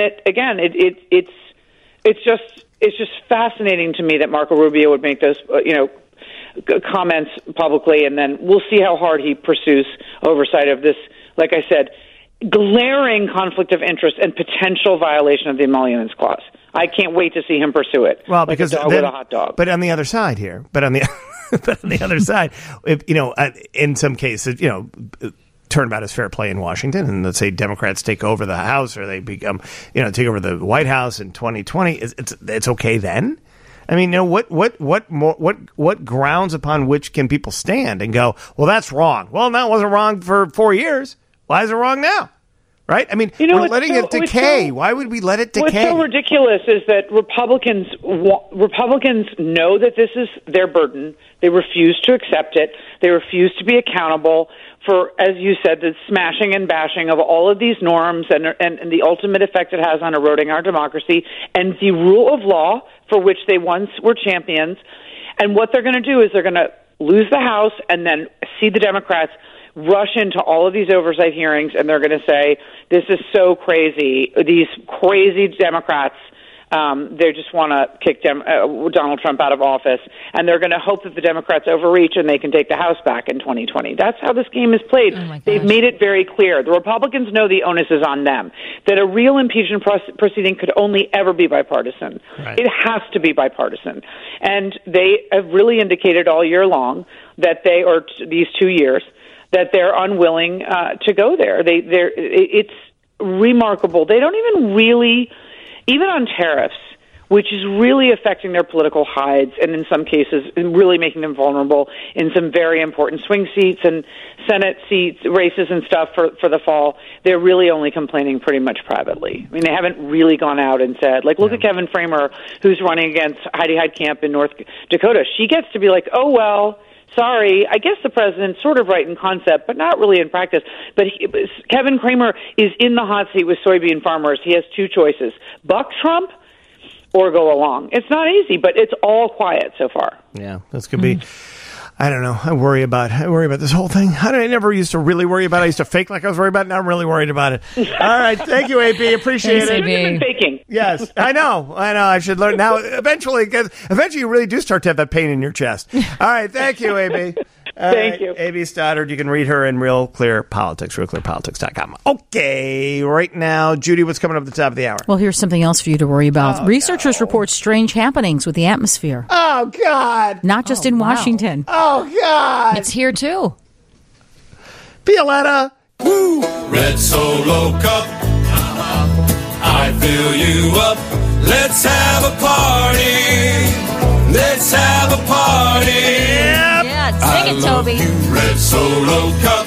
it's just fascinating to me that Marco Rubio would make those comments publicly, and then we'll see how hard he pursues oversight of this. Like I said, glaring conflict of interest and potential violation of the emoluments clause. I can't wait to see him pursue it. Well, like because a dog with a hot dog. But on the other side here, but on the other side, if, in some cases, turnabout is fair play in Washington, and let's say Democrats take over the House or they become, take over the White House in 2020. It's okay then. I mean, what grounds upon which can people stand and go, well, that's wrong. Well, no, it wasn't wrong for 4 years. Why is it wrong now? Right? I mean, we're letting it decay. Why would we let it decay? What's so ridiculous is that Republicans know that this is their burden. They refuse to accept it. They refuse to be accountable for, as you said, the smashing and bashing of all of these norms and the ultimate effect it has on eroding our democracy and the rule of law for which they once were champions. And what they're going to do is they're going to lose the House and then see the Democrats rush into all of these oversight hearings, and they're going to say, this is so crazy. These crazy Democrats, they just want to kick Donald Trump out of office, and they're going to hope that the Democrats overreach and they can take the House back in 2020. That's how this game is played. They've made it very clear. The Republicans know the onus is on them, that a real impeachment proceeding could only ever be bipartisan. Right. It has to be bipartisan. And they have really indicated all year long that these 2 years, that they're unwilling to go there. It's remarkable. They don't even really, even on tariffs, which is really affecting their political hides and in some cases really making them vulnerable in some very important swing seats and Senate seats, races and stuff for the fall. They're really only complaining pretty much privately. I mean, they haven't really gone out and said, look at Kevin Framer, who's running against Heidi Heitkamp in North Dakota. She gets to be like, oh, well, sorry, I guess the president's sort of right in concept, but not really in practice. But Kevin Cramer is in the hot seat with soybean farmers. He has two choices: buck Trump or go along. It's not easy, but it's all quiet so far. Yeah, this could be. I don't know. I worry about this whole thing. I never used to really worry about it. I used to fake like I was worried about it. Now I'm really worried about it. All right. Thank you, AB. Appreciate it. You've been faking. Yes. I know. I should learn. Now, eventually you really do start to have that pain in your chest. All right. Thank you, AB. Thank you. AB Stoddard. You can read her in Real Clear Politics, realclearpolitics.com. Okay. Right now, Judy, what's coming up at the top of the hour? Well, here's something else for you to worry about. Researchers report strange happenings with the atmosphere. Oh, God. Not just in Washington. Oh, God. It's here, too. Violetta. Woo! Red Solo Cup. I fill you up. Let's have a party. Let's have a party. Yeah, sing it, Toby. Red Solo Cup.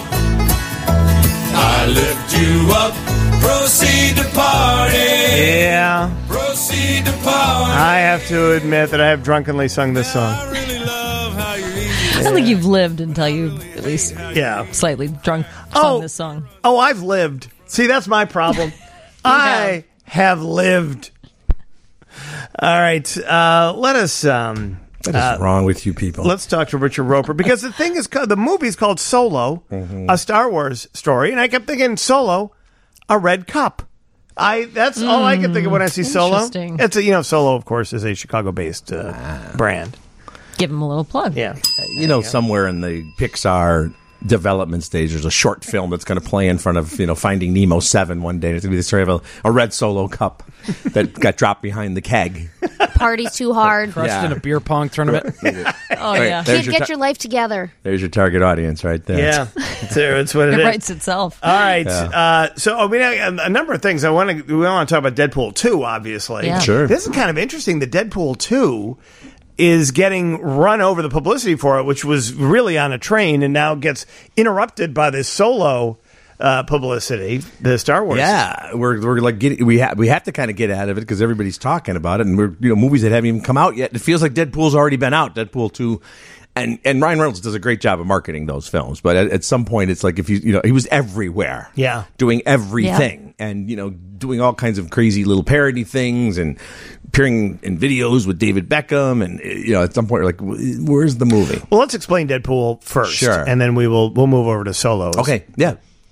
I lift you up. Proceed to party. Yeah. Proceed to party. I have to admit that I have drunkenly sung this song. I really love how you I don't think you've lived until you at least slightly drunk sung this song. Oh, I've lived. See, that's my problem. I have lived. All right. Let us... what is wrong with you people? Let's talk to Richard Roper, because the thing is, the movie's called Solo, a Star Wars story, and I kept thinking Solo, a red cup. That's all I can think of when I see Solo. It's Solo, of course, is a Chicago-based brand. Give him a little plug. Yeah, somewhere in the Pixar development stage, there's a short film that's going to play in front of Finding Nemo 7 one day. It's going to be the story of a red Solo cup that got dropped behind the keg. Party too hard. Crushed in a beer pong tournament. Yeah. Can't get your life together. There's your target audience right there. Yeah, that's what it is. It writes itself. All right. Yeah. A number of things. We want to talk about Deadpool 2, obviously. Yeah. Sure. This is kind of interesting. The Deadpool 2 is getting run over, the publicity for it, which was really on a train, and now gets interrupted by this Solo publicity, the Star Wars. Yeah, we're like we have to kind of get out of it because everybody's talking about it, and we're movies that haven't even come out yet. It feels like Deadpool's already been out. Deadpool 2. And Ryan Reynolds does a great job of marketing those films, but at some point it's like if he was everywhere, doing everything, and doing all kinds of crazy little parody things, and appearing in videos with David Beckham, and at some point like, where's the movie? Well, let's explain Deadpool first, sure, and then we'll move over to Solo. Okay, yeah.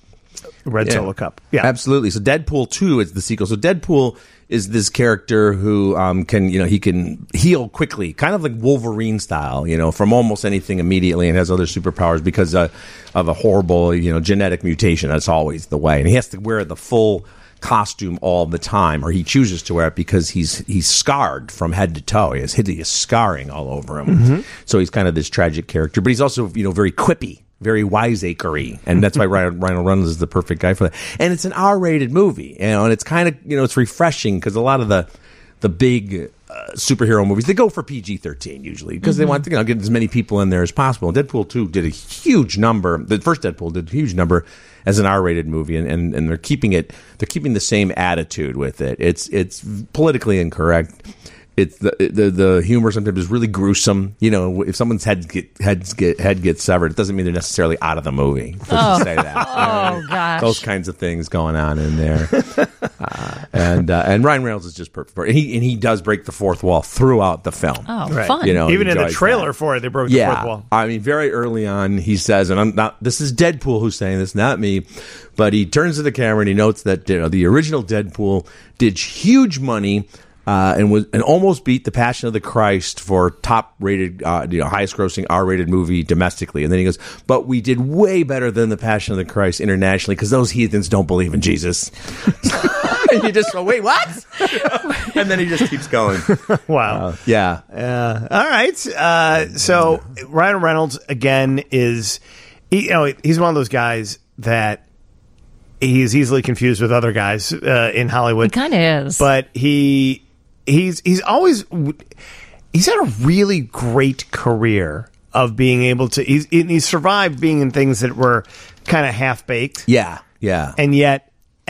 Red Solo Cup. Yeah, absolutely. So Deadpool 2 is the sequel. So Deadpool is this character who he can heal quickly, kind of like Wolverine style, from almost anything immediately, and has other superpowers because of a horrible, genetic mutation. That's always the way, and he has to wear the full costume all the time, or he chooses to wear it because he's scarred from head to toe. He has hideous scarring all over him. Mm-hmm. So he's kind of this tragic character, but he's also very quippy, very wiseacre-y, and that's why Ryan Reynolds is the perfect guy for that. And it's an R-rated movie, and it's kind of it's refreshing because a lot of the big superhero movies, they go for PG-13 usually because they want to get as many people in there as possible. And Deadpool 2 did a huge number. The first Deadpool did a huge number as an R-rated movie, and they're keeping the same attitude with it. It's politically incorrect. It's the humor sometimes is really gruesome. If someone's head gets severed, it doesn't mean they're necessarily out of the movie. Let's say that. Gosh, those kinds of things going on in there. And Ryan Reynolds is just perfect for it. And he does break the fourth wall throughout the film. Oh, right. Fun! Even in the trailer for it, they broke the fourth wall. I mean, very early on, he says, and I'm not. This is Deadpool who's saying this, not me. But he turns to the camera and he notes that the original Deadpool did huge money. And almost beat The Passion of the Christ for top-rated, highest grossing R-rated movie domestically. And then he goes, but we did way better than The Passion of the Christ internationally because those heathens don't believe in Jesus. And you just go, wait, what? And then he just keeps going. Wow. Yeah. All right. So Ryan Reynolds, again, is he's one of those guys that he's easily confused with other guys in Hollywood. He kind of is. But he's had a really great career of being able to. He's survived being in things that were kind of half baked. Yeah. And yet,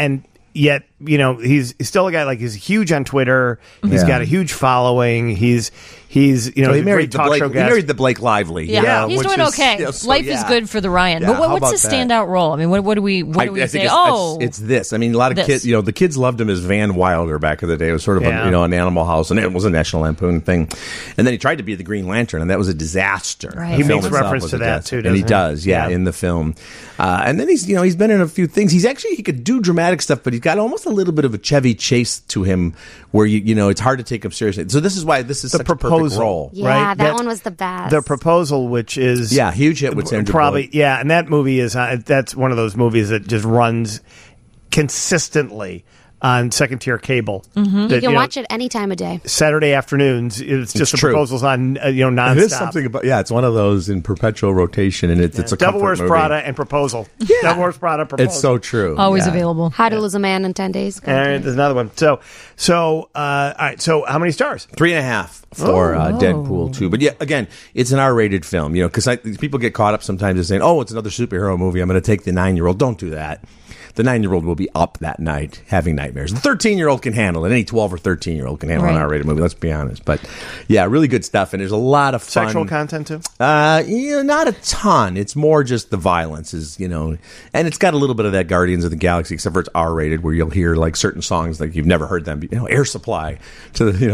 he's still a guy. Like, he's huge on Twitter. He's got a huge following. He's he married talk show guest. He married the Blake Lively. Yeah, he's doing okay. Life is good for the Ryan. Yeah, but what's his standout role? I mean, what do we say? It's this. I mean, a lot of kids. The kids loved him as Van Wilder back in the day. It was sort of an Animal House, and it was a National Lampoon thing. And then he tried to be the Green Lantern, and that was a disaster. Right. He makes reference to that too, and he does. Yeah, in the film. And then he's been in a few things. He could do dramatic stuff, but he's got almost a little bit of a Chevy Chase to him, where it's hard to take him seriously. So this is why this is such a perfect role. Yeah, right? that one was the best. The Proposal, which is huge hit with Sandra Bullock. And that movie is that's one of those movies that just runs consistently on second-tier cable. Mm-hmm. You can watch it any time of day. Saturday afternoons, it's just the Proposals on, nonstop. It is something about, it's one of those in perpetual rotation, and it's a Devil Wears movie. Prada and Proposal. Yeah. Devil Wears Prada, Proposal. It's so true. Always available. How to Lose a Man in 10 Days. And there's another one. So, all right. So, how many stars? 3.5 for Deadpool 2. But yeah, again, it's an R-rated film. Because people get caught up sometimes in saying, "Oh, it's another superhero movie. I'm going to take the 9-year-old." Don't do that. The 9-year-old will be up that night having nightmares. The 13-year-old can handle it. Any 12 or 13-year-old can handle an R-rated movie. Let's be honest. But yeah, really good stuff, and there's a lot of fun. Sexual content too? Not a ton. It's more just the violence and it's got a little bit of that Guardians of the Galaxy, except for it's R-rated, where you'll hear like certain songs like you've never heard them. Air Supply to the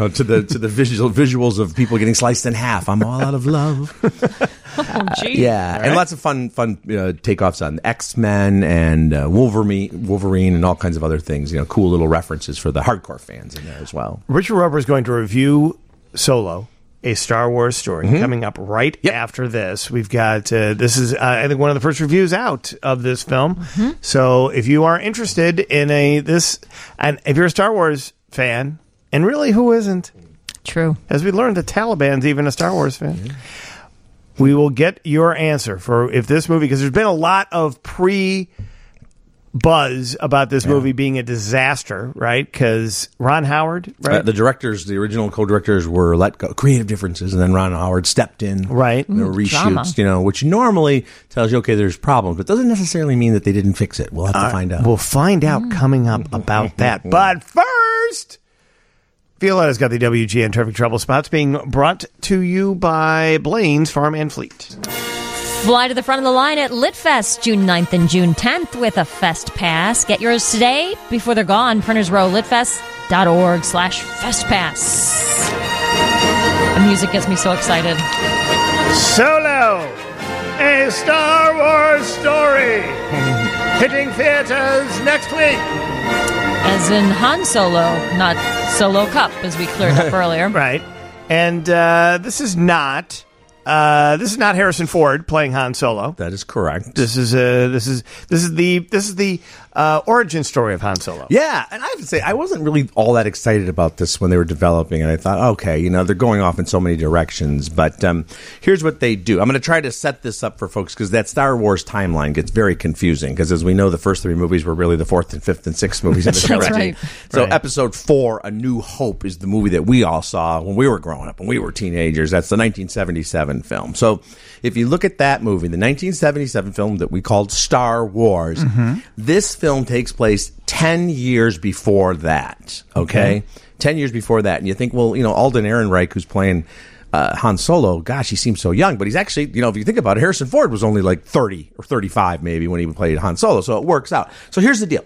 visuals of people getting sliced in half. I'm all out of love. Oh, geez. Yeah, and lots of fun takeoffs on X-Men and Wolverine and all kinds of other things. Cool little references for the hardcore fans in there as well. Richard Roeper is going to review Solo, a Star Wars story, coming up right after this. We've got this is I think one of the first reviews out of this film. Mm-hmm. So if you are interested in and if you're a Star Wars fan, and really who isn't? True. As we learned, the Taliban's even a Star Wars fan. Mm-hmm. We will get your answer for if this movie, because there's been a lot of buzz about this movie being a disaster, right? Because Ron Howard, right? The original co-directors were let go, creative differences, and then Ron Howard stepped in, right? Reshoots, drama. Which normally tells you, okay, there's problems, but doesn't necessarily mean that they didn't fix it. We'll have to find out. We'll find out coming up about that. But first, Violetta's got the WGN Traffic Trouble Spots, being brought to you by Blaine's Farm and Fleet. Fly to the front of the line at LitFest June 9th and June 10th with a Fest Pass. Get yours today before they're gone. Printers Row, litfest.org/festpass. The music gets me so excited. Solo, a Star Wars story. Hitting theaters next week. As in Han Solo, not Solo Cup, as we cleared up earlier. Right. And this is not Harrison Ford playing Han Solo. That is correct. This is the origin story of Han Solo. Yeah, and I have to say, I wasn't really all that excited about this when they were developing it. I thought, okay, they're going off in so many directions. But here's what they do. I'm going to try to set this up for folks because that Star Wars timeline gets very confusing. Because as we know, the first three movies were really the fourth and fifth and sixth movies in the trilogy. Right. So Episode 4, A New Hope, is the movie that we all saw when we were growing up, when we were teenagers. That's the 1977 film. So if you look at that movie, the 1977 film that we called Star Wars, this film takes place 10 years before that, okay? 10 years before that. And you think, well, Alden Ehrenreich, who's playing Han Solo, gosh, he seems so young. But he's actually, if you think about it, Harrison Ford was only like 30 or 35 maybe when he played Han Solo. So it works out. So here's the deal.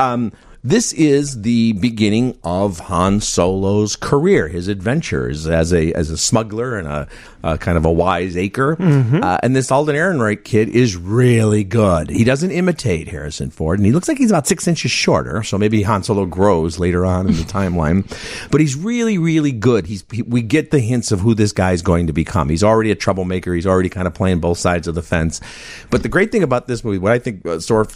This is the beginning of Han Solo's career, his adventures as a smuggler and a kind of a wiseacre. And this Alden Ehrenreich kid is really good. He doesn't imitate Harrison Ford, and he looks like he's about 6 inches shorter, so maybe Han Solo grows later on in the timeline. But he's really, really good. We get the hints of who this guy's going to become. He's already a troublemaker. He's already kind of playing both sides of the fence. But the great thing about this movie, what I think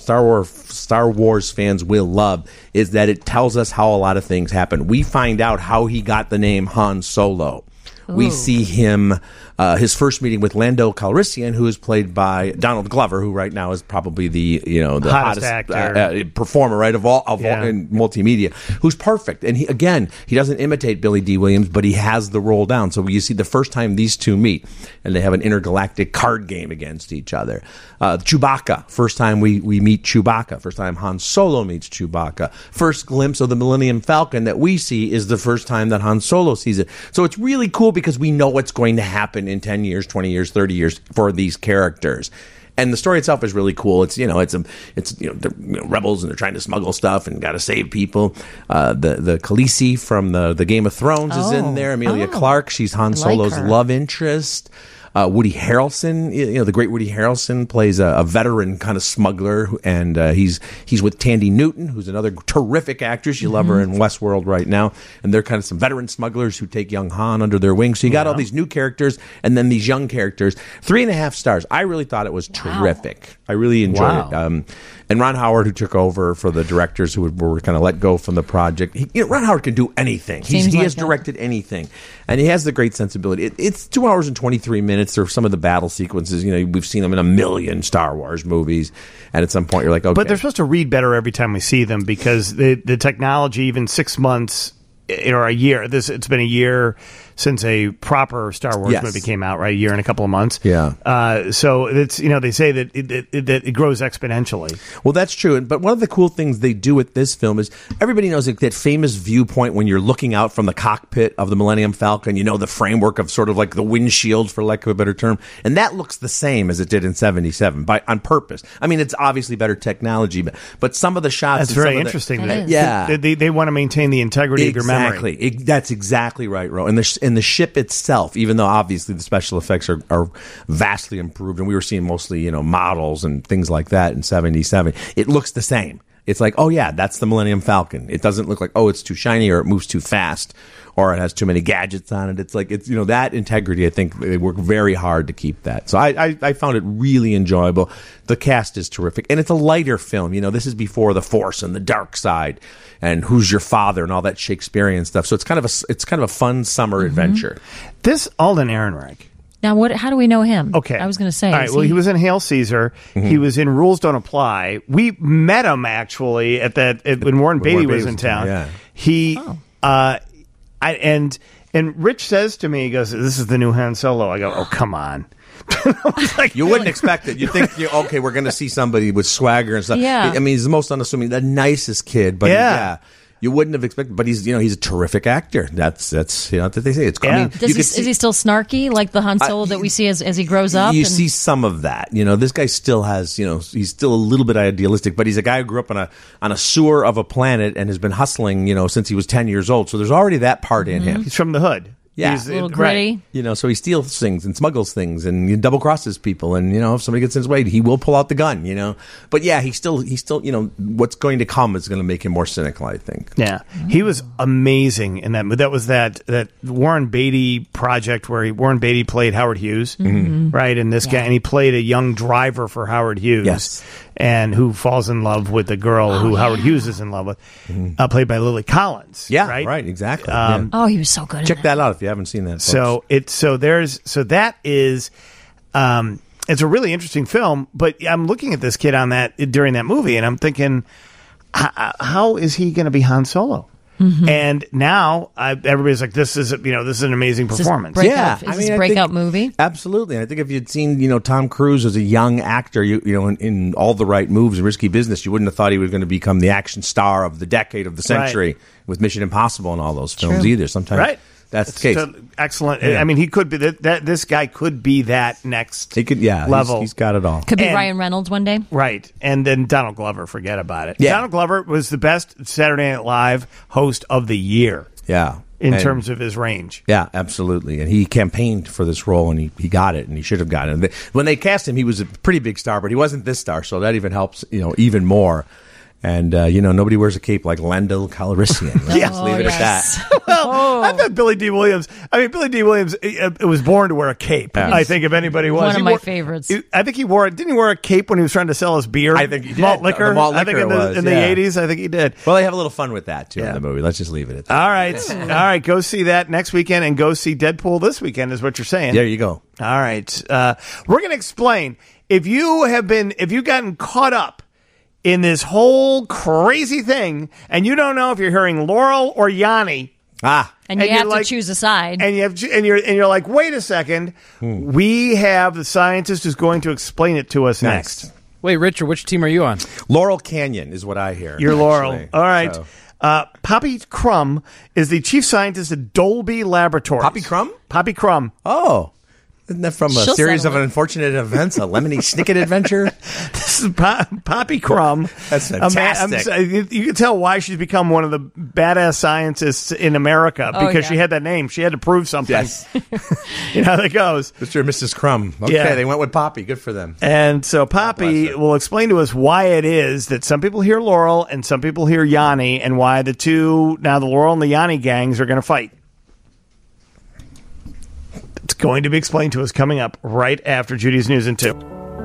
Star Wars fans will love, is that it tells us how a lot of things happen. We find out how he got the name Han Solo. Ooh. We see him, his first meeting with Lando Calrissian, who is played by Donald Glover, who right now is probably the hottest actor, performer, right, of all in multimedia, who's perfect. And he doesn't imitate Billy D. Williams, but he has the role down. So you see the first time these two meet, and they have an intergalactic card game against each other. Chewbacca, first time we meet Chewbacca, first time Han Solo meets Chewbacca. First glimpse of the Millennium Falcon that we see is the first time that Han Solo sees it. So it's really cool because we know what's going to happen in 10 years, 20 years, 30 years for these characters. And the story itself is really cool. It's they're rebels and they're trying to smuggle stuff and got to save people. The Khaleesi from the Game of Thrones is in there. Emilia Clarke, she's Han Solo's love interest. Woody Harrelson, the great Woody Harrelson plays a veteran kind of smuggler, and he's with Thandie Newton, who's another terrific actress. You love her in Westworld right now, and they're kind of some veteran smugglers who take young Han under their wing. So you got all these new characters and then these young characters. 3.5 stars. I really thought it was terrific. I really enjoyed it. And Ron Howard, who took over for the directors who were kind of let go from the project, Ron Howard can do anything. He has directed anything, and he has the great sensibility. It's 2 hours and 23 minutes. Or some of the battle sequences, we've seen them in a million Star Wars movies, and at some point you're like, okay. But they're supposed to read better every time we see them because the technology, even 6 months or a year, it's been a year since a proper Star Wars movie came out, right? A year and a couple of months. Yeah. So it's they say that it grows exponentially. Well, that's true. But one of the cool things they do with this film is everybody knows that famous viewpoint when you're looking out from the cockpit of the Millennium Falcon. The framework of sort of like the windshield, for lack of a better term, and that looks the same as it did in '77 on purpose. It's obviously better technology, but some of the shots. That's very interesting. They want to maintain the integrity of your memory. That's exactly right, Ro. And the ship itself, even though obviously the special effects are vastly improved, and we were seeing mostly models and things like that in '77, it looks the same. It's like, oh yeah, that's the Millennium Falcon. It doesn't look like, oh, it's too shiny or it moves too fast or it has too many gadgets on it. It's like, that integrity, I think they work very hard to keep that. So I found it really enjoyable. The cast is terrific. And it's a lighter film. This is before the Force and the dark side and who's your father and all that Shakespearean stuff. So it's kind of a fun summer adventure. This Alden Ehrenreich. Now, how do we know him? Okay. I was going to say. All right, he was in Hail Caesar. He was in Rules Don't Apply. We met him, actually, when Warren Beatty was in town. Yeah. He, and Rich says to me, he goes, this is the new Han Solo. I go, oh, come on. You wouldn't expect it. You think, okay, we're going to see somebody with swagger and stuff. Yeah. He's the most unassuming, the nicest kid, but you wouldn't have expected, but he's a terrific actor. That's what they say. It's is he still snarky like the Han Solo that we see as he grows up? You see some of that. This guy still has, he's still a little bit idealistic, but he's a guy who grew up on a sewer of a planet and has been hustling, since he was 10 years old. So there's already that part in him. He's from the hood. Yeah. He's a little gritty. Right. So he steals things and smuggles things and he double crosses people. And, if somebody gets in his way, he will pull out the gun, But yeah, he's still, what's going to come is going to make him more cynical, I think. Yeah. He was amazing in that movie. That was that Warren Beatty project where Warren Beatty played Howard Hughes, right? And this guy, and he played a young driver for Howard Hughes. Yes. And who falls in love with the girl who Howard Hughes is in love with, played by Lily Collins. Yeah, right, exactly. Oh, he was so good. Check that out if you haven't seen that. It's a really interesting film. But I'm looking at this kid on that during that movie, and I'm thinking, how is he going to be Han Solo? And now everybody's like, this is an amazing performance. Is this a breakout movie? Absolutely. And I think if you'd seen, Tom Cruise as a young actor, in All the Right Moves and Risky Business, you wouldn't have thought he was going to become the action star of the decade, of the century, with Mission Impossible and all those films either. Sometimes that's the case. So excellent. Yeah. I mean, he could be that. This guy could be that next. He could, level. He's got it all. Could be Ryan Reynolds one day, right? And then Donald Glover. Forget about it. Yeah. Donald Glover was the best Saturday Night Live host of the year. Yeah, in terms of his range. Yeah, absolutely. And he campaigned for this role, and he got it, and he should have gotten it. When they cast him, he was a pretty big star, but he wasn't this star, so that even helps. Even more. And, nobody wears a cape like Lando Calrissian. Let's just leave it at that. Well, I thought Billy D. Williams, was born to wear a cape. Yeah. I think if anybody was. One of my favorites. I think didn't he wear a cape when he was trying to sell his beer? I think he did. Malt liquor. I think in the 80s, I think he did. Well, they have a little fun with that, too, in the movie. Let's just leave it at that. All right. All right. Go see that next weekend and go see Deadpool this weekend is what you're saying. There you go. All right. We're going to explain. If you've gotten caught up in this whole crazy thing, and you don't know if you're hearing Laurel or Yanni, and you have to choose a side, and you're like, wait a second, we have the scientist who's going to explain it to us next. Wait, Richard, which team are you on? Laurel Canyon is what I hear. You're Laurel. All right. So. Poppy Crumb is the chief scientist at Dolby Laboratories. Poppy Crumb? Poppy Crumb. Oh. Isn't that from a series of unfortunate events, a Lemony Snicket adventure? This is Poppy Crumb. That's fantastic. You can tell why she's become one of the badass scientists in America because she had that name. She had to prove something. Yes. You know how that goes. Mr. and Mrs. Crumb. Okay, they went with Poppy. Good for them. And so Poppy will explain to us why it is that some people hear Laurel and some people hear Yanni, and why the Laurel and the Yanni gangs are going to fight. It's going to be explained to us coming up right after Judy's News in 2.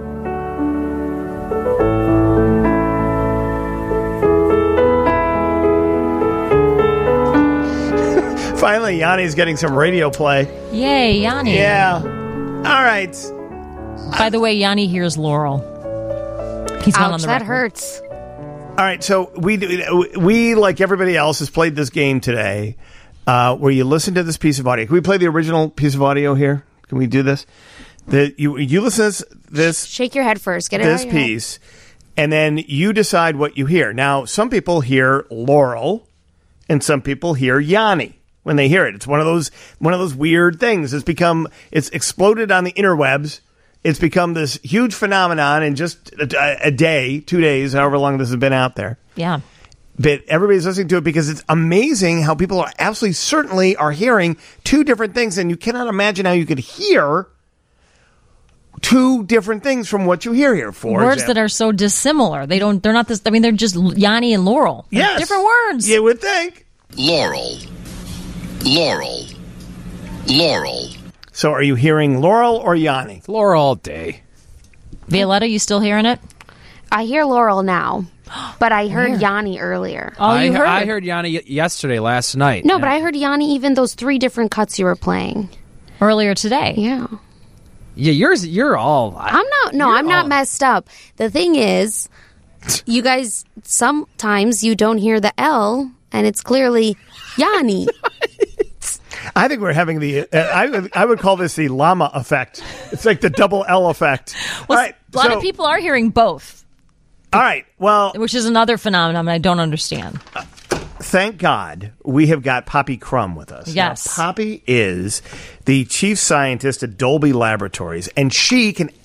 Finally, Yanni's getting some radio play. Yay, Yanni. Yeah. All right. By the way, Yanni hears Laurel. He's not on the record. That hurts. All right, so we like everybody else, has played this game today. Where you listen to this piece of audio. Can we play the original piece of audio here? Can we do this? You listen to this. Shake your head first. Get it this piece, and then you decide what you hear. Now, some people hear Laurel, and some people hear Yanni when they hear it. It's one of those weird things. It's exploded on the interwebs. It's become this huge phenomenon in just a day, 2 days, however long this has been out there. Yeah. But everybody's listening to it because it's amazing how people are absolutely certainly are hearing two different things, and you cannot imagine how you could hear two different things from what you hear here. Words that are so dissimilar. They're not this. I mean, they're just Yanni and Laurel. Yes. Different words. You would think. Laurel. Laurel. Laurel. So are you hearing Laurel or Yanni? It's Laurel all day. Violetta, you still hearing it? I hear Laurel now. But I heard Yanni earlier. Oh, you heard it? I heard Yanni yesterday, last night. No, but I heard Yanni even those 3 different cuts you were playing. Earlier today. Yeah. Yeah, you're all... I'm not messed up. The thing is, you guys, sometimes you don't hear the L, and it's clearly Yanni. I think we're having I would call this the llama effect. It's like the double L effect. Well, all right, a lot of people are hearing both. All right, well... Which is another phenomenon I don't understand. Thank God we have got Poppy Crumb with us. Yes. Now, Poppy is the chief scientist at Dolby Laboratories, and she can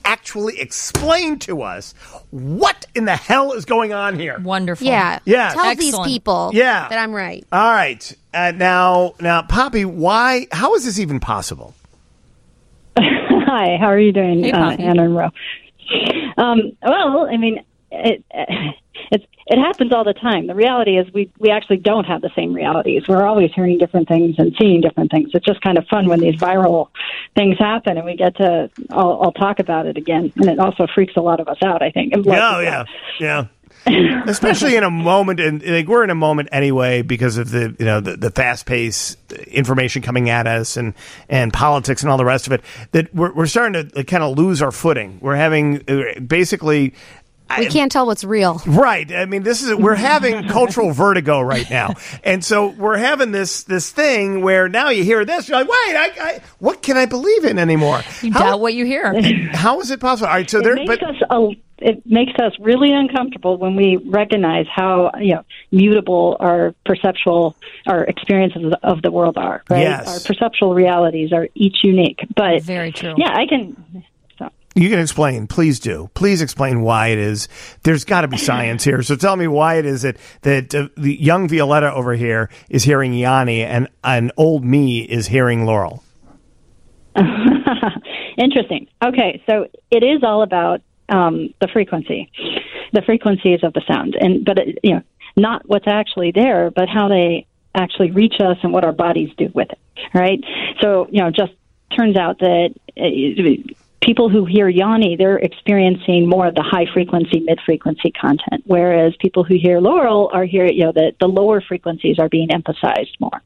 actually explain to us what in the hell is going on here. Wonderful. Yeah. Yeah. Tell these people that I'm right. All right. Now, Poppy, how is this even possible? Hi, how are you doing, hey, Anna and Ro? Well, I mean, it happens all the time. The reality is we actually don't have the same realities. We're always hearing different things and seeing different things. It's just kind of fun when these viral things happen and we get to all talk about it again. And it also freaks a lot of us out, I think. Yeah. Especially in a moment, and we're in a moment anyway because of the fast-paced information coming at us and politics and all the rest of it. That we're starting to kind of lose our footing. We're having basically. We can't tell what's real. Right. I mean, we're having cultural vertigo right now. And so we're having this thing where now you hear this, you're like, wait, what can I believe in anymore? You doubt what you hear. How is it possible? All right, so it makes us really uncomfortable when we recognize how mutable our experiences of the world are. Right? Yes. Our perceptual realities are each unique. But very true. Yeah, I can. You can explain. Please do. Please explain why it is. There's got to be science here. So tell me why it is that the young Violetta over here is hearing Yanni and old me is hearing Laurel. Interesting. Okay, so it is all about the frequencies of the sound, but not what's actually there, but how they actually reach us and what our bodies do with it. Right. So just turns out that. People who hear Yanni, they're experiencing more of the high frequency, mid frequency content, whereas people who hear Laurel are hearing, the lower frequencies are being emphasized more.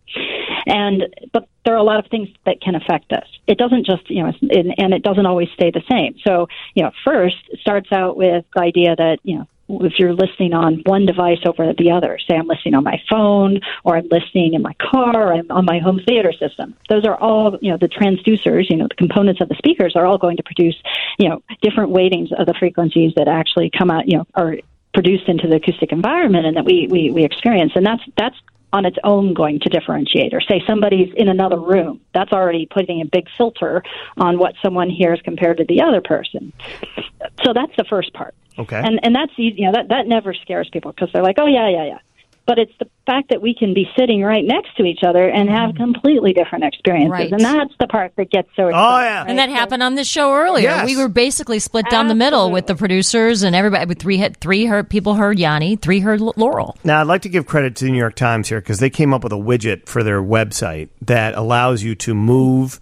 But there are a lot of things that can affect us. It doesn't just, and it doesn't always stay the same. So, first it starts out with the idea that, if you're listening on one device over the other, say I'm listening on my phone or I'm listening in my car or I'm on my home theater system, those are all, the transducers, the components of the speakers are all going to produce, different weightings of the frequencies that actually come out, are produced into the acoustic environment and that we experience. And that's on its own going to differentiate. Or say somebody's in another room, that's already putting a big filter on what someone hears compared to the other person. So that's the first part. Okay. And that's easy, that never scares people because they're like, oh, yeah. But it's the fact that we can be sitting right next to each other and have completely different experiences. Right. And that's the part that gets so exciting. Oh, yeah. Right? And that happened on this show earlier. Yes. We were basically split down the middle with the producers and everybody. Three people heard Yanni, 3 heard Laurel. Now, I'd like to give credit to the New York Times here because they came up with a widget for their website that allows you to move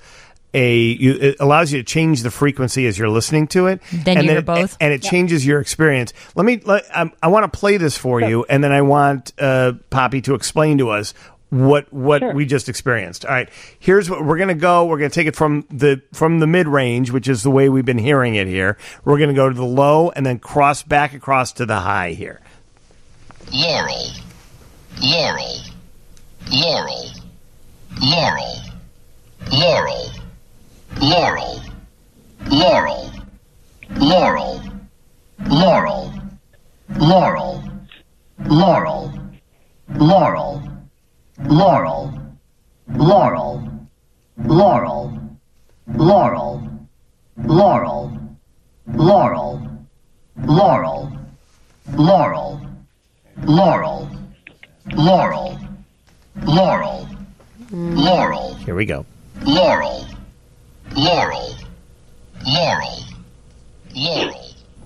it allows you to change the frequency as you're listening to it. Then you hear both. And it changes your experience. I want to play this for you, and then I want Poppy to explain to us what we just experienced. All right, here's what we're going to go. We're going to take it from the mid-range, which is the way we've been hearing it here. We're going to go to the low and then cross back across to the high here. Laurel, Laurel, Laurel, Laurel, Laurel. Laurel, Laurel, Laurel, Laurel, Laurel, Laurel, Laurel, Laurel, Laurel, Laurel, Laurel, Laurel, Laurel, Laurel, Laurel, Laurel, Laurel, Laurel, Laurel. Here we go. Laurel, Laurel, Laurel, Laurel.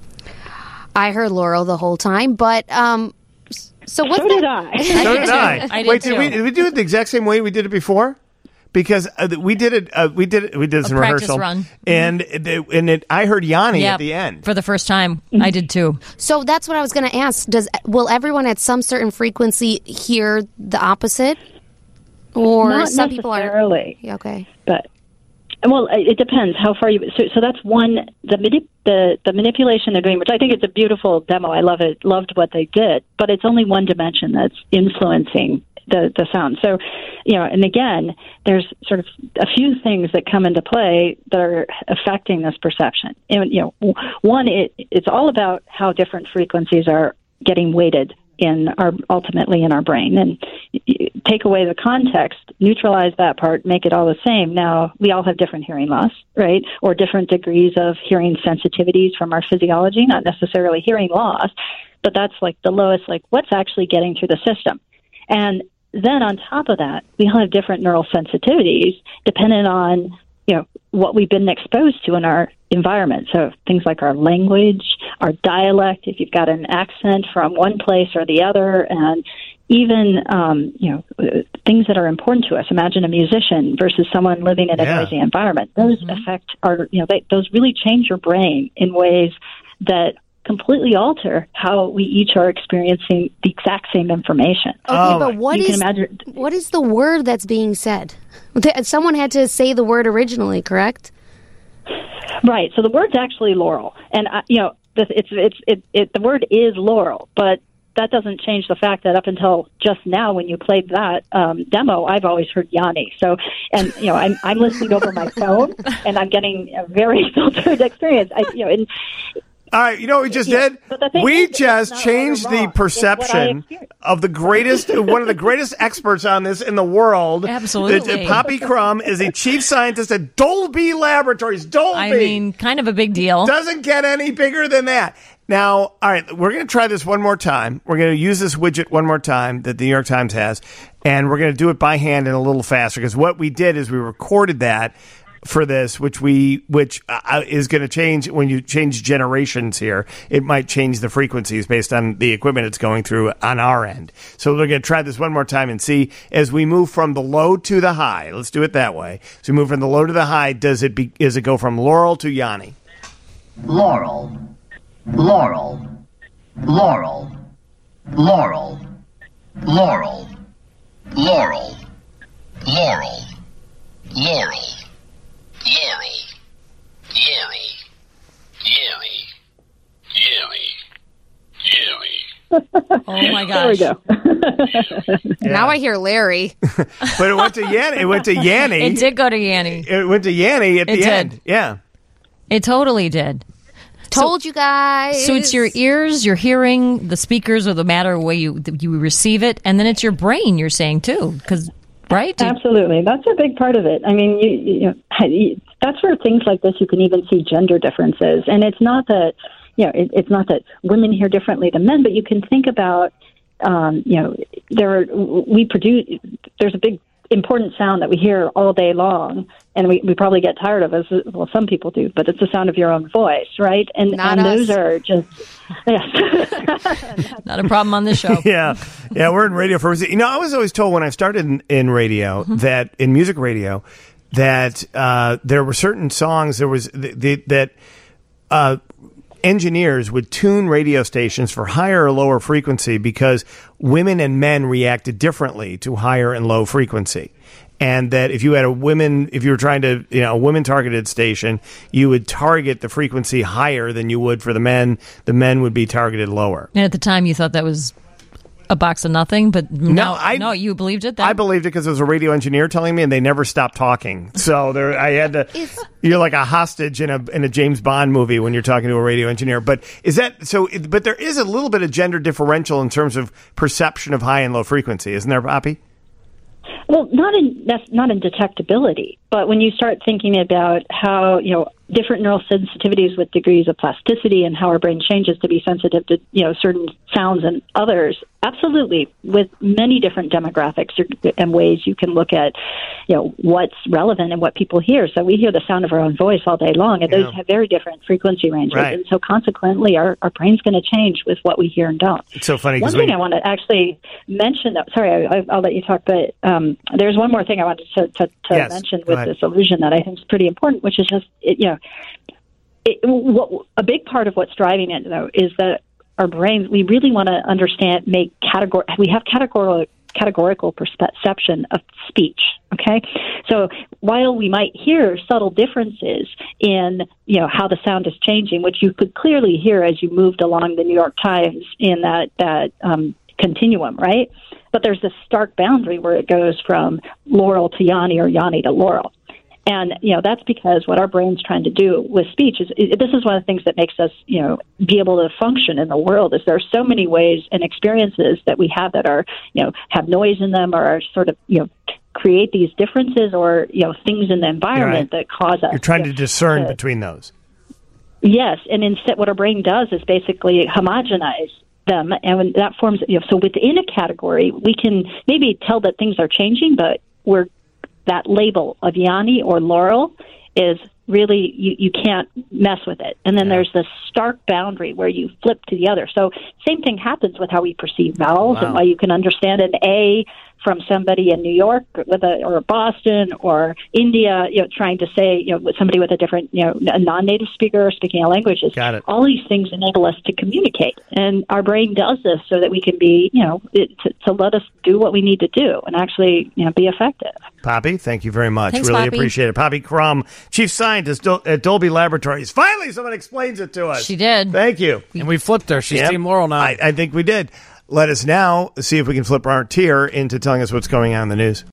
I heard Laurel the whole time, but so what's so did I. So did I. I did Wait, too. did we do it the exact same way we did it before? Because we did it. We did some rehearsal, run. and I heard Yanni at the end for the first time. I did too. So that's what I was going to ask. Will everyone at some certain frequency hear the opposite, or Not some people are? necessarily. Okay, but. Well, it depends how far you. So that's one the manipulation they're doing, which I think it's a beautiful demo. I love it. Loved what they did, but it's only one dimension that's influencing the sound. So, and again, there's sort of a few things that come into play that are affecting this perception. And one, it's all about how different frequencies are getting weighted ultimately in our brain. And take away the context, neutralize that part, make it all the same. Now, we all have different hearing loss, right? Or different degrees of hearing sensitivities from our physiology, not necessarily hearing loss, but that's like the lowest, like what's actually getting through the system. And then on top of that, we all have different neural sensitivities depending on, what we've been exposed to in our environment. So things like our language, our dialect, if you've got an accent from one place or the other, and even, things that are important to us. Imagine a musician versus someone living in a noisy environment. Those affect those really change your brain in ways that completely alter how we each are experiencing the exact same information. Okay, but what is the word that's being said? Someone had to say the word originally, correct? Right. So the word's actually laurel, and the word is laurel, but that doesn't change the fact that up until just now, when you played that demo, I've always heard Yanni. So, and I'm listening over my phone, and I'm getting a very filtered experience. All right, you know what we just did? We just changed the perception of the greatest, one of the greatest experts on this in the world. Absolutely. Poppy Crum is a chief scientist at Dolby Laboratories. Dolby. I mean, kind of a big deal. Doesn't get any bigger than that. Now, all right, we're going to try this one more time. We're going to use this widget one more time that the New York Times has, and we're going to do it by hand and a little faster, because what we did is we recorded that for this, which is going to change when you change generations here. It might change the frequencies based on the equipment it's going through on our end. So we're going to try this one more time and see as we move from the low to the high. Let's do it that way. So we move from the low to the high. Does it go from Laurel to Yanni? Laurel, Laurel, Laurel, Laurel, Laurel, Laurel, Laurel, Laurel. Yuri, Yuri, Yuri, Yuri, Yuri. Oh my gosh! There we go. Now I hear Larry. But it went to Yanni. It went to Yanni. It did go to Yanni. It went to Yanni at the end. Yeah, it totally did. Told you guys. So it's your ears, your hearing, the speakers, or the matter way you receive it, and then it's your brain. You're saying too, because. Right? Absolutely. That's a big part of it. I mean, that's where things like this, you can even see gender differences. And it's not that, it's not that women hear differently than men, but you can think about, there's a big important sound that we hear all day long, and we probably get tired of it. Well, some people do, but it's the sound of your own voice, right? And those are just, not a problem on this show. Yeah, we're in radio for I was always told when I started in radio that in music radio that there were certain songs that engineers would tune radio stations for higher or lower frequency because women and men reacted differently to higher and low frequency. And that if you had if you were trying to, a women targeted station, you would target the frequency higher than you would for the men. The men would be targeted lower. And at the time you thought that was a box of nothing, but no, you believed it then? I believed it because it was a radio engineer telling me, and they never stopped talking. So I had to. You're like a hostage in a James Bond movie when you're talking to a radio engineer. But is that so? But there is a little bit of gender differential in terms of perception of high and low frequency, isn't there, Poppy? Well, not in detectability, but when you start thinking about how different neural sensitivities with degrees of plasticity and how our brain changes to be sensitive to certain sounds and others, absolutely, with many different demographics and ways you can look at what's relevant and what people hear. So we hear the sound of our own voice all day long, and those have very different frequency ranges, right. And so consequently, our brain's going to change with what we hear and don't. It's so funny. One thing I want to actually mention, sorry, I'll let you talk, but there's one more thing I wanted to mention with this illusion that I think is pretty important, which is just a big part of what's driving it, though, is that our brains, we really want to understand, we have categorical perception of speech, okay? So while we might hear subtle differences in, how the sound is changing, which you could clearly hear as you moved along the New York Times in that continuum, right? But there's this stark boundary where it goes from Laurel to Yanni or Yanni to Laurel. And, that's because what our brain's trying to do with speech is this is one of the things that makes us, be able to function in the world is there are so many ways and experiences that we have that are, have noise in them or are sort of, create these differences or, things in the environment that cause us. You're trying to discern between those. Yes. And instead what our brain does is basically homogenize them. And when that forms, so within a category, we can maybe tell that things are changing, but that label of Yanni or Laurel is really, you can't mess with it. And then there's this stark boundary where you flip to the other. So same thing happens with how we perceive vowels and why you can understand an A from somebody in New York or Boston or India, trying to say, with somebody with a different, a non-native speaker speaking a language. Got it. All these things enable us to communicate. And our brain does this so that we can be, to let us do what we need to do and actually, be effective. Poppy, thank you very much. Thanks, really Poppy. appreciate it. Poppy Crum, Chief Scientist at Dolby Laboratories. Finally, someone explains it to us. She did. Thank you. And we flipped her. She's Team Laurel now. I think we did. Let us now see if we can flip our tier into telling us what's going on in the news.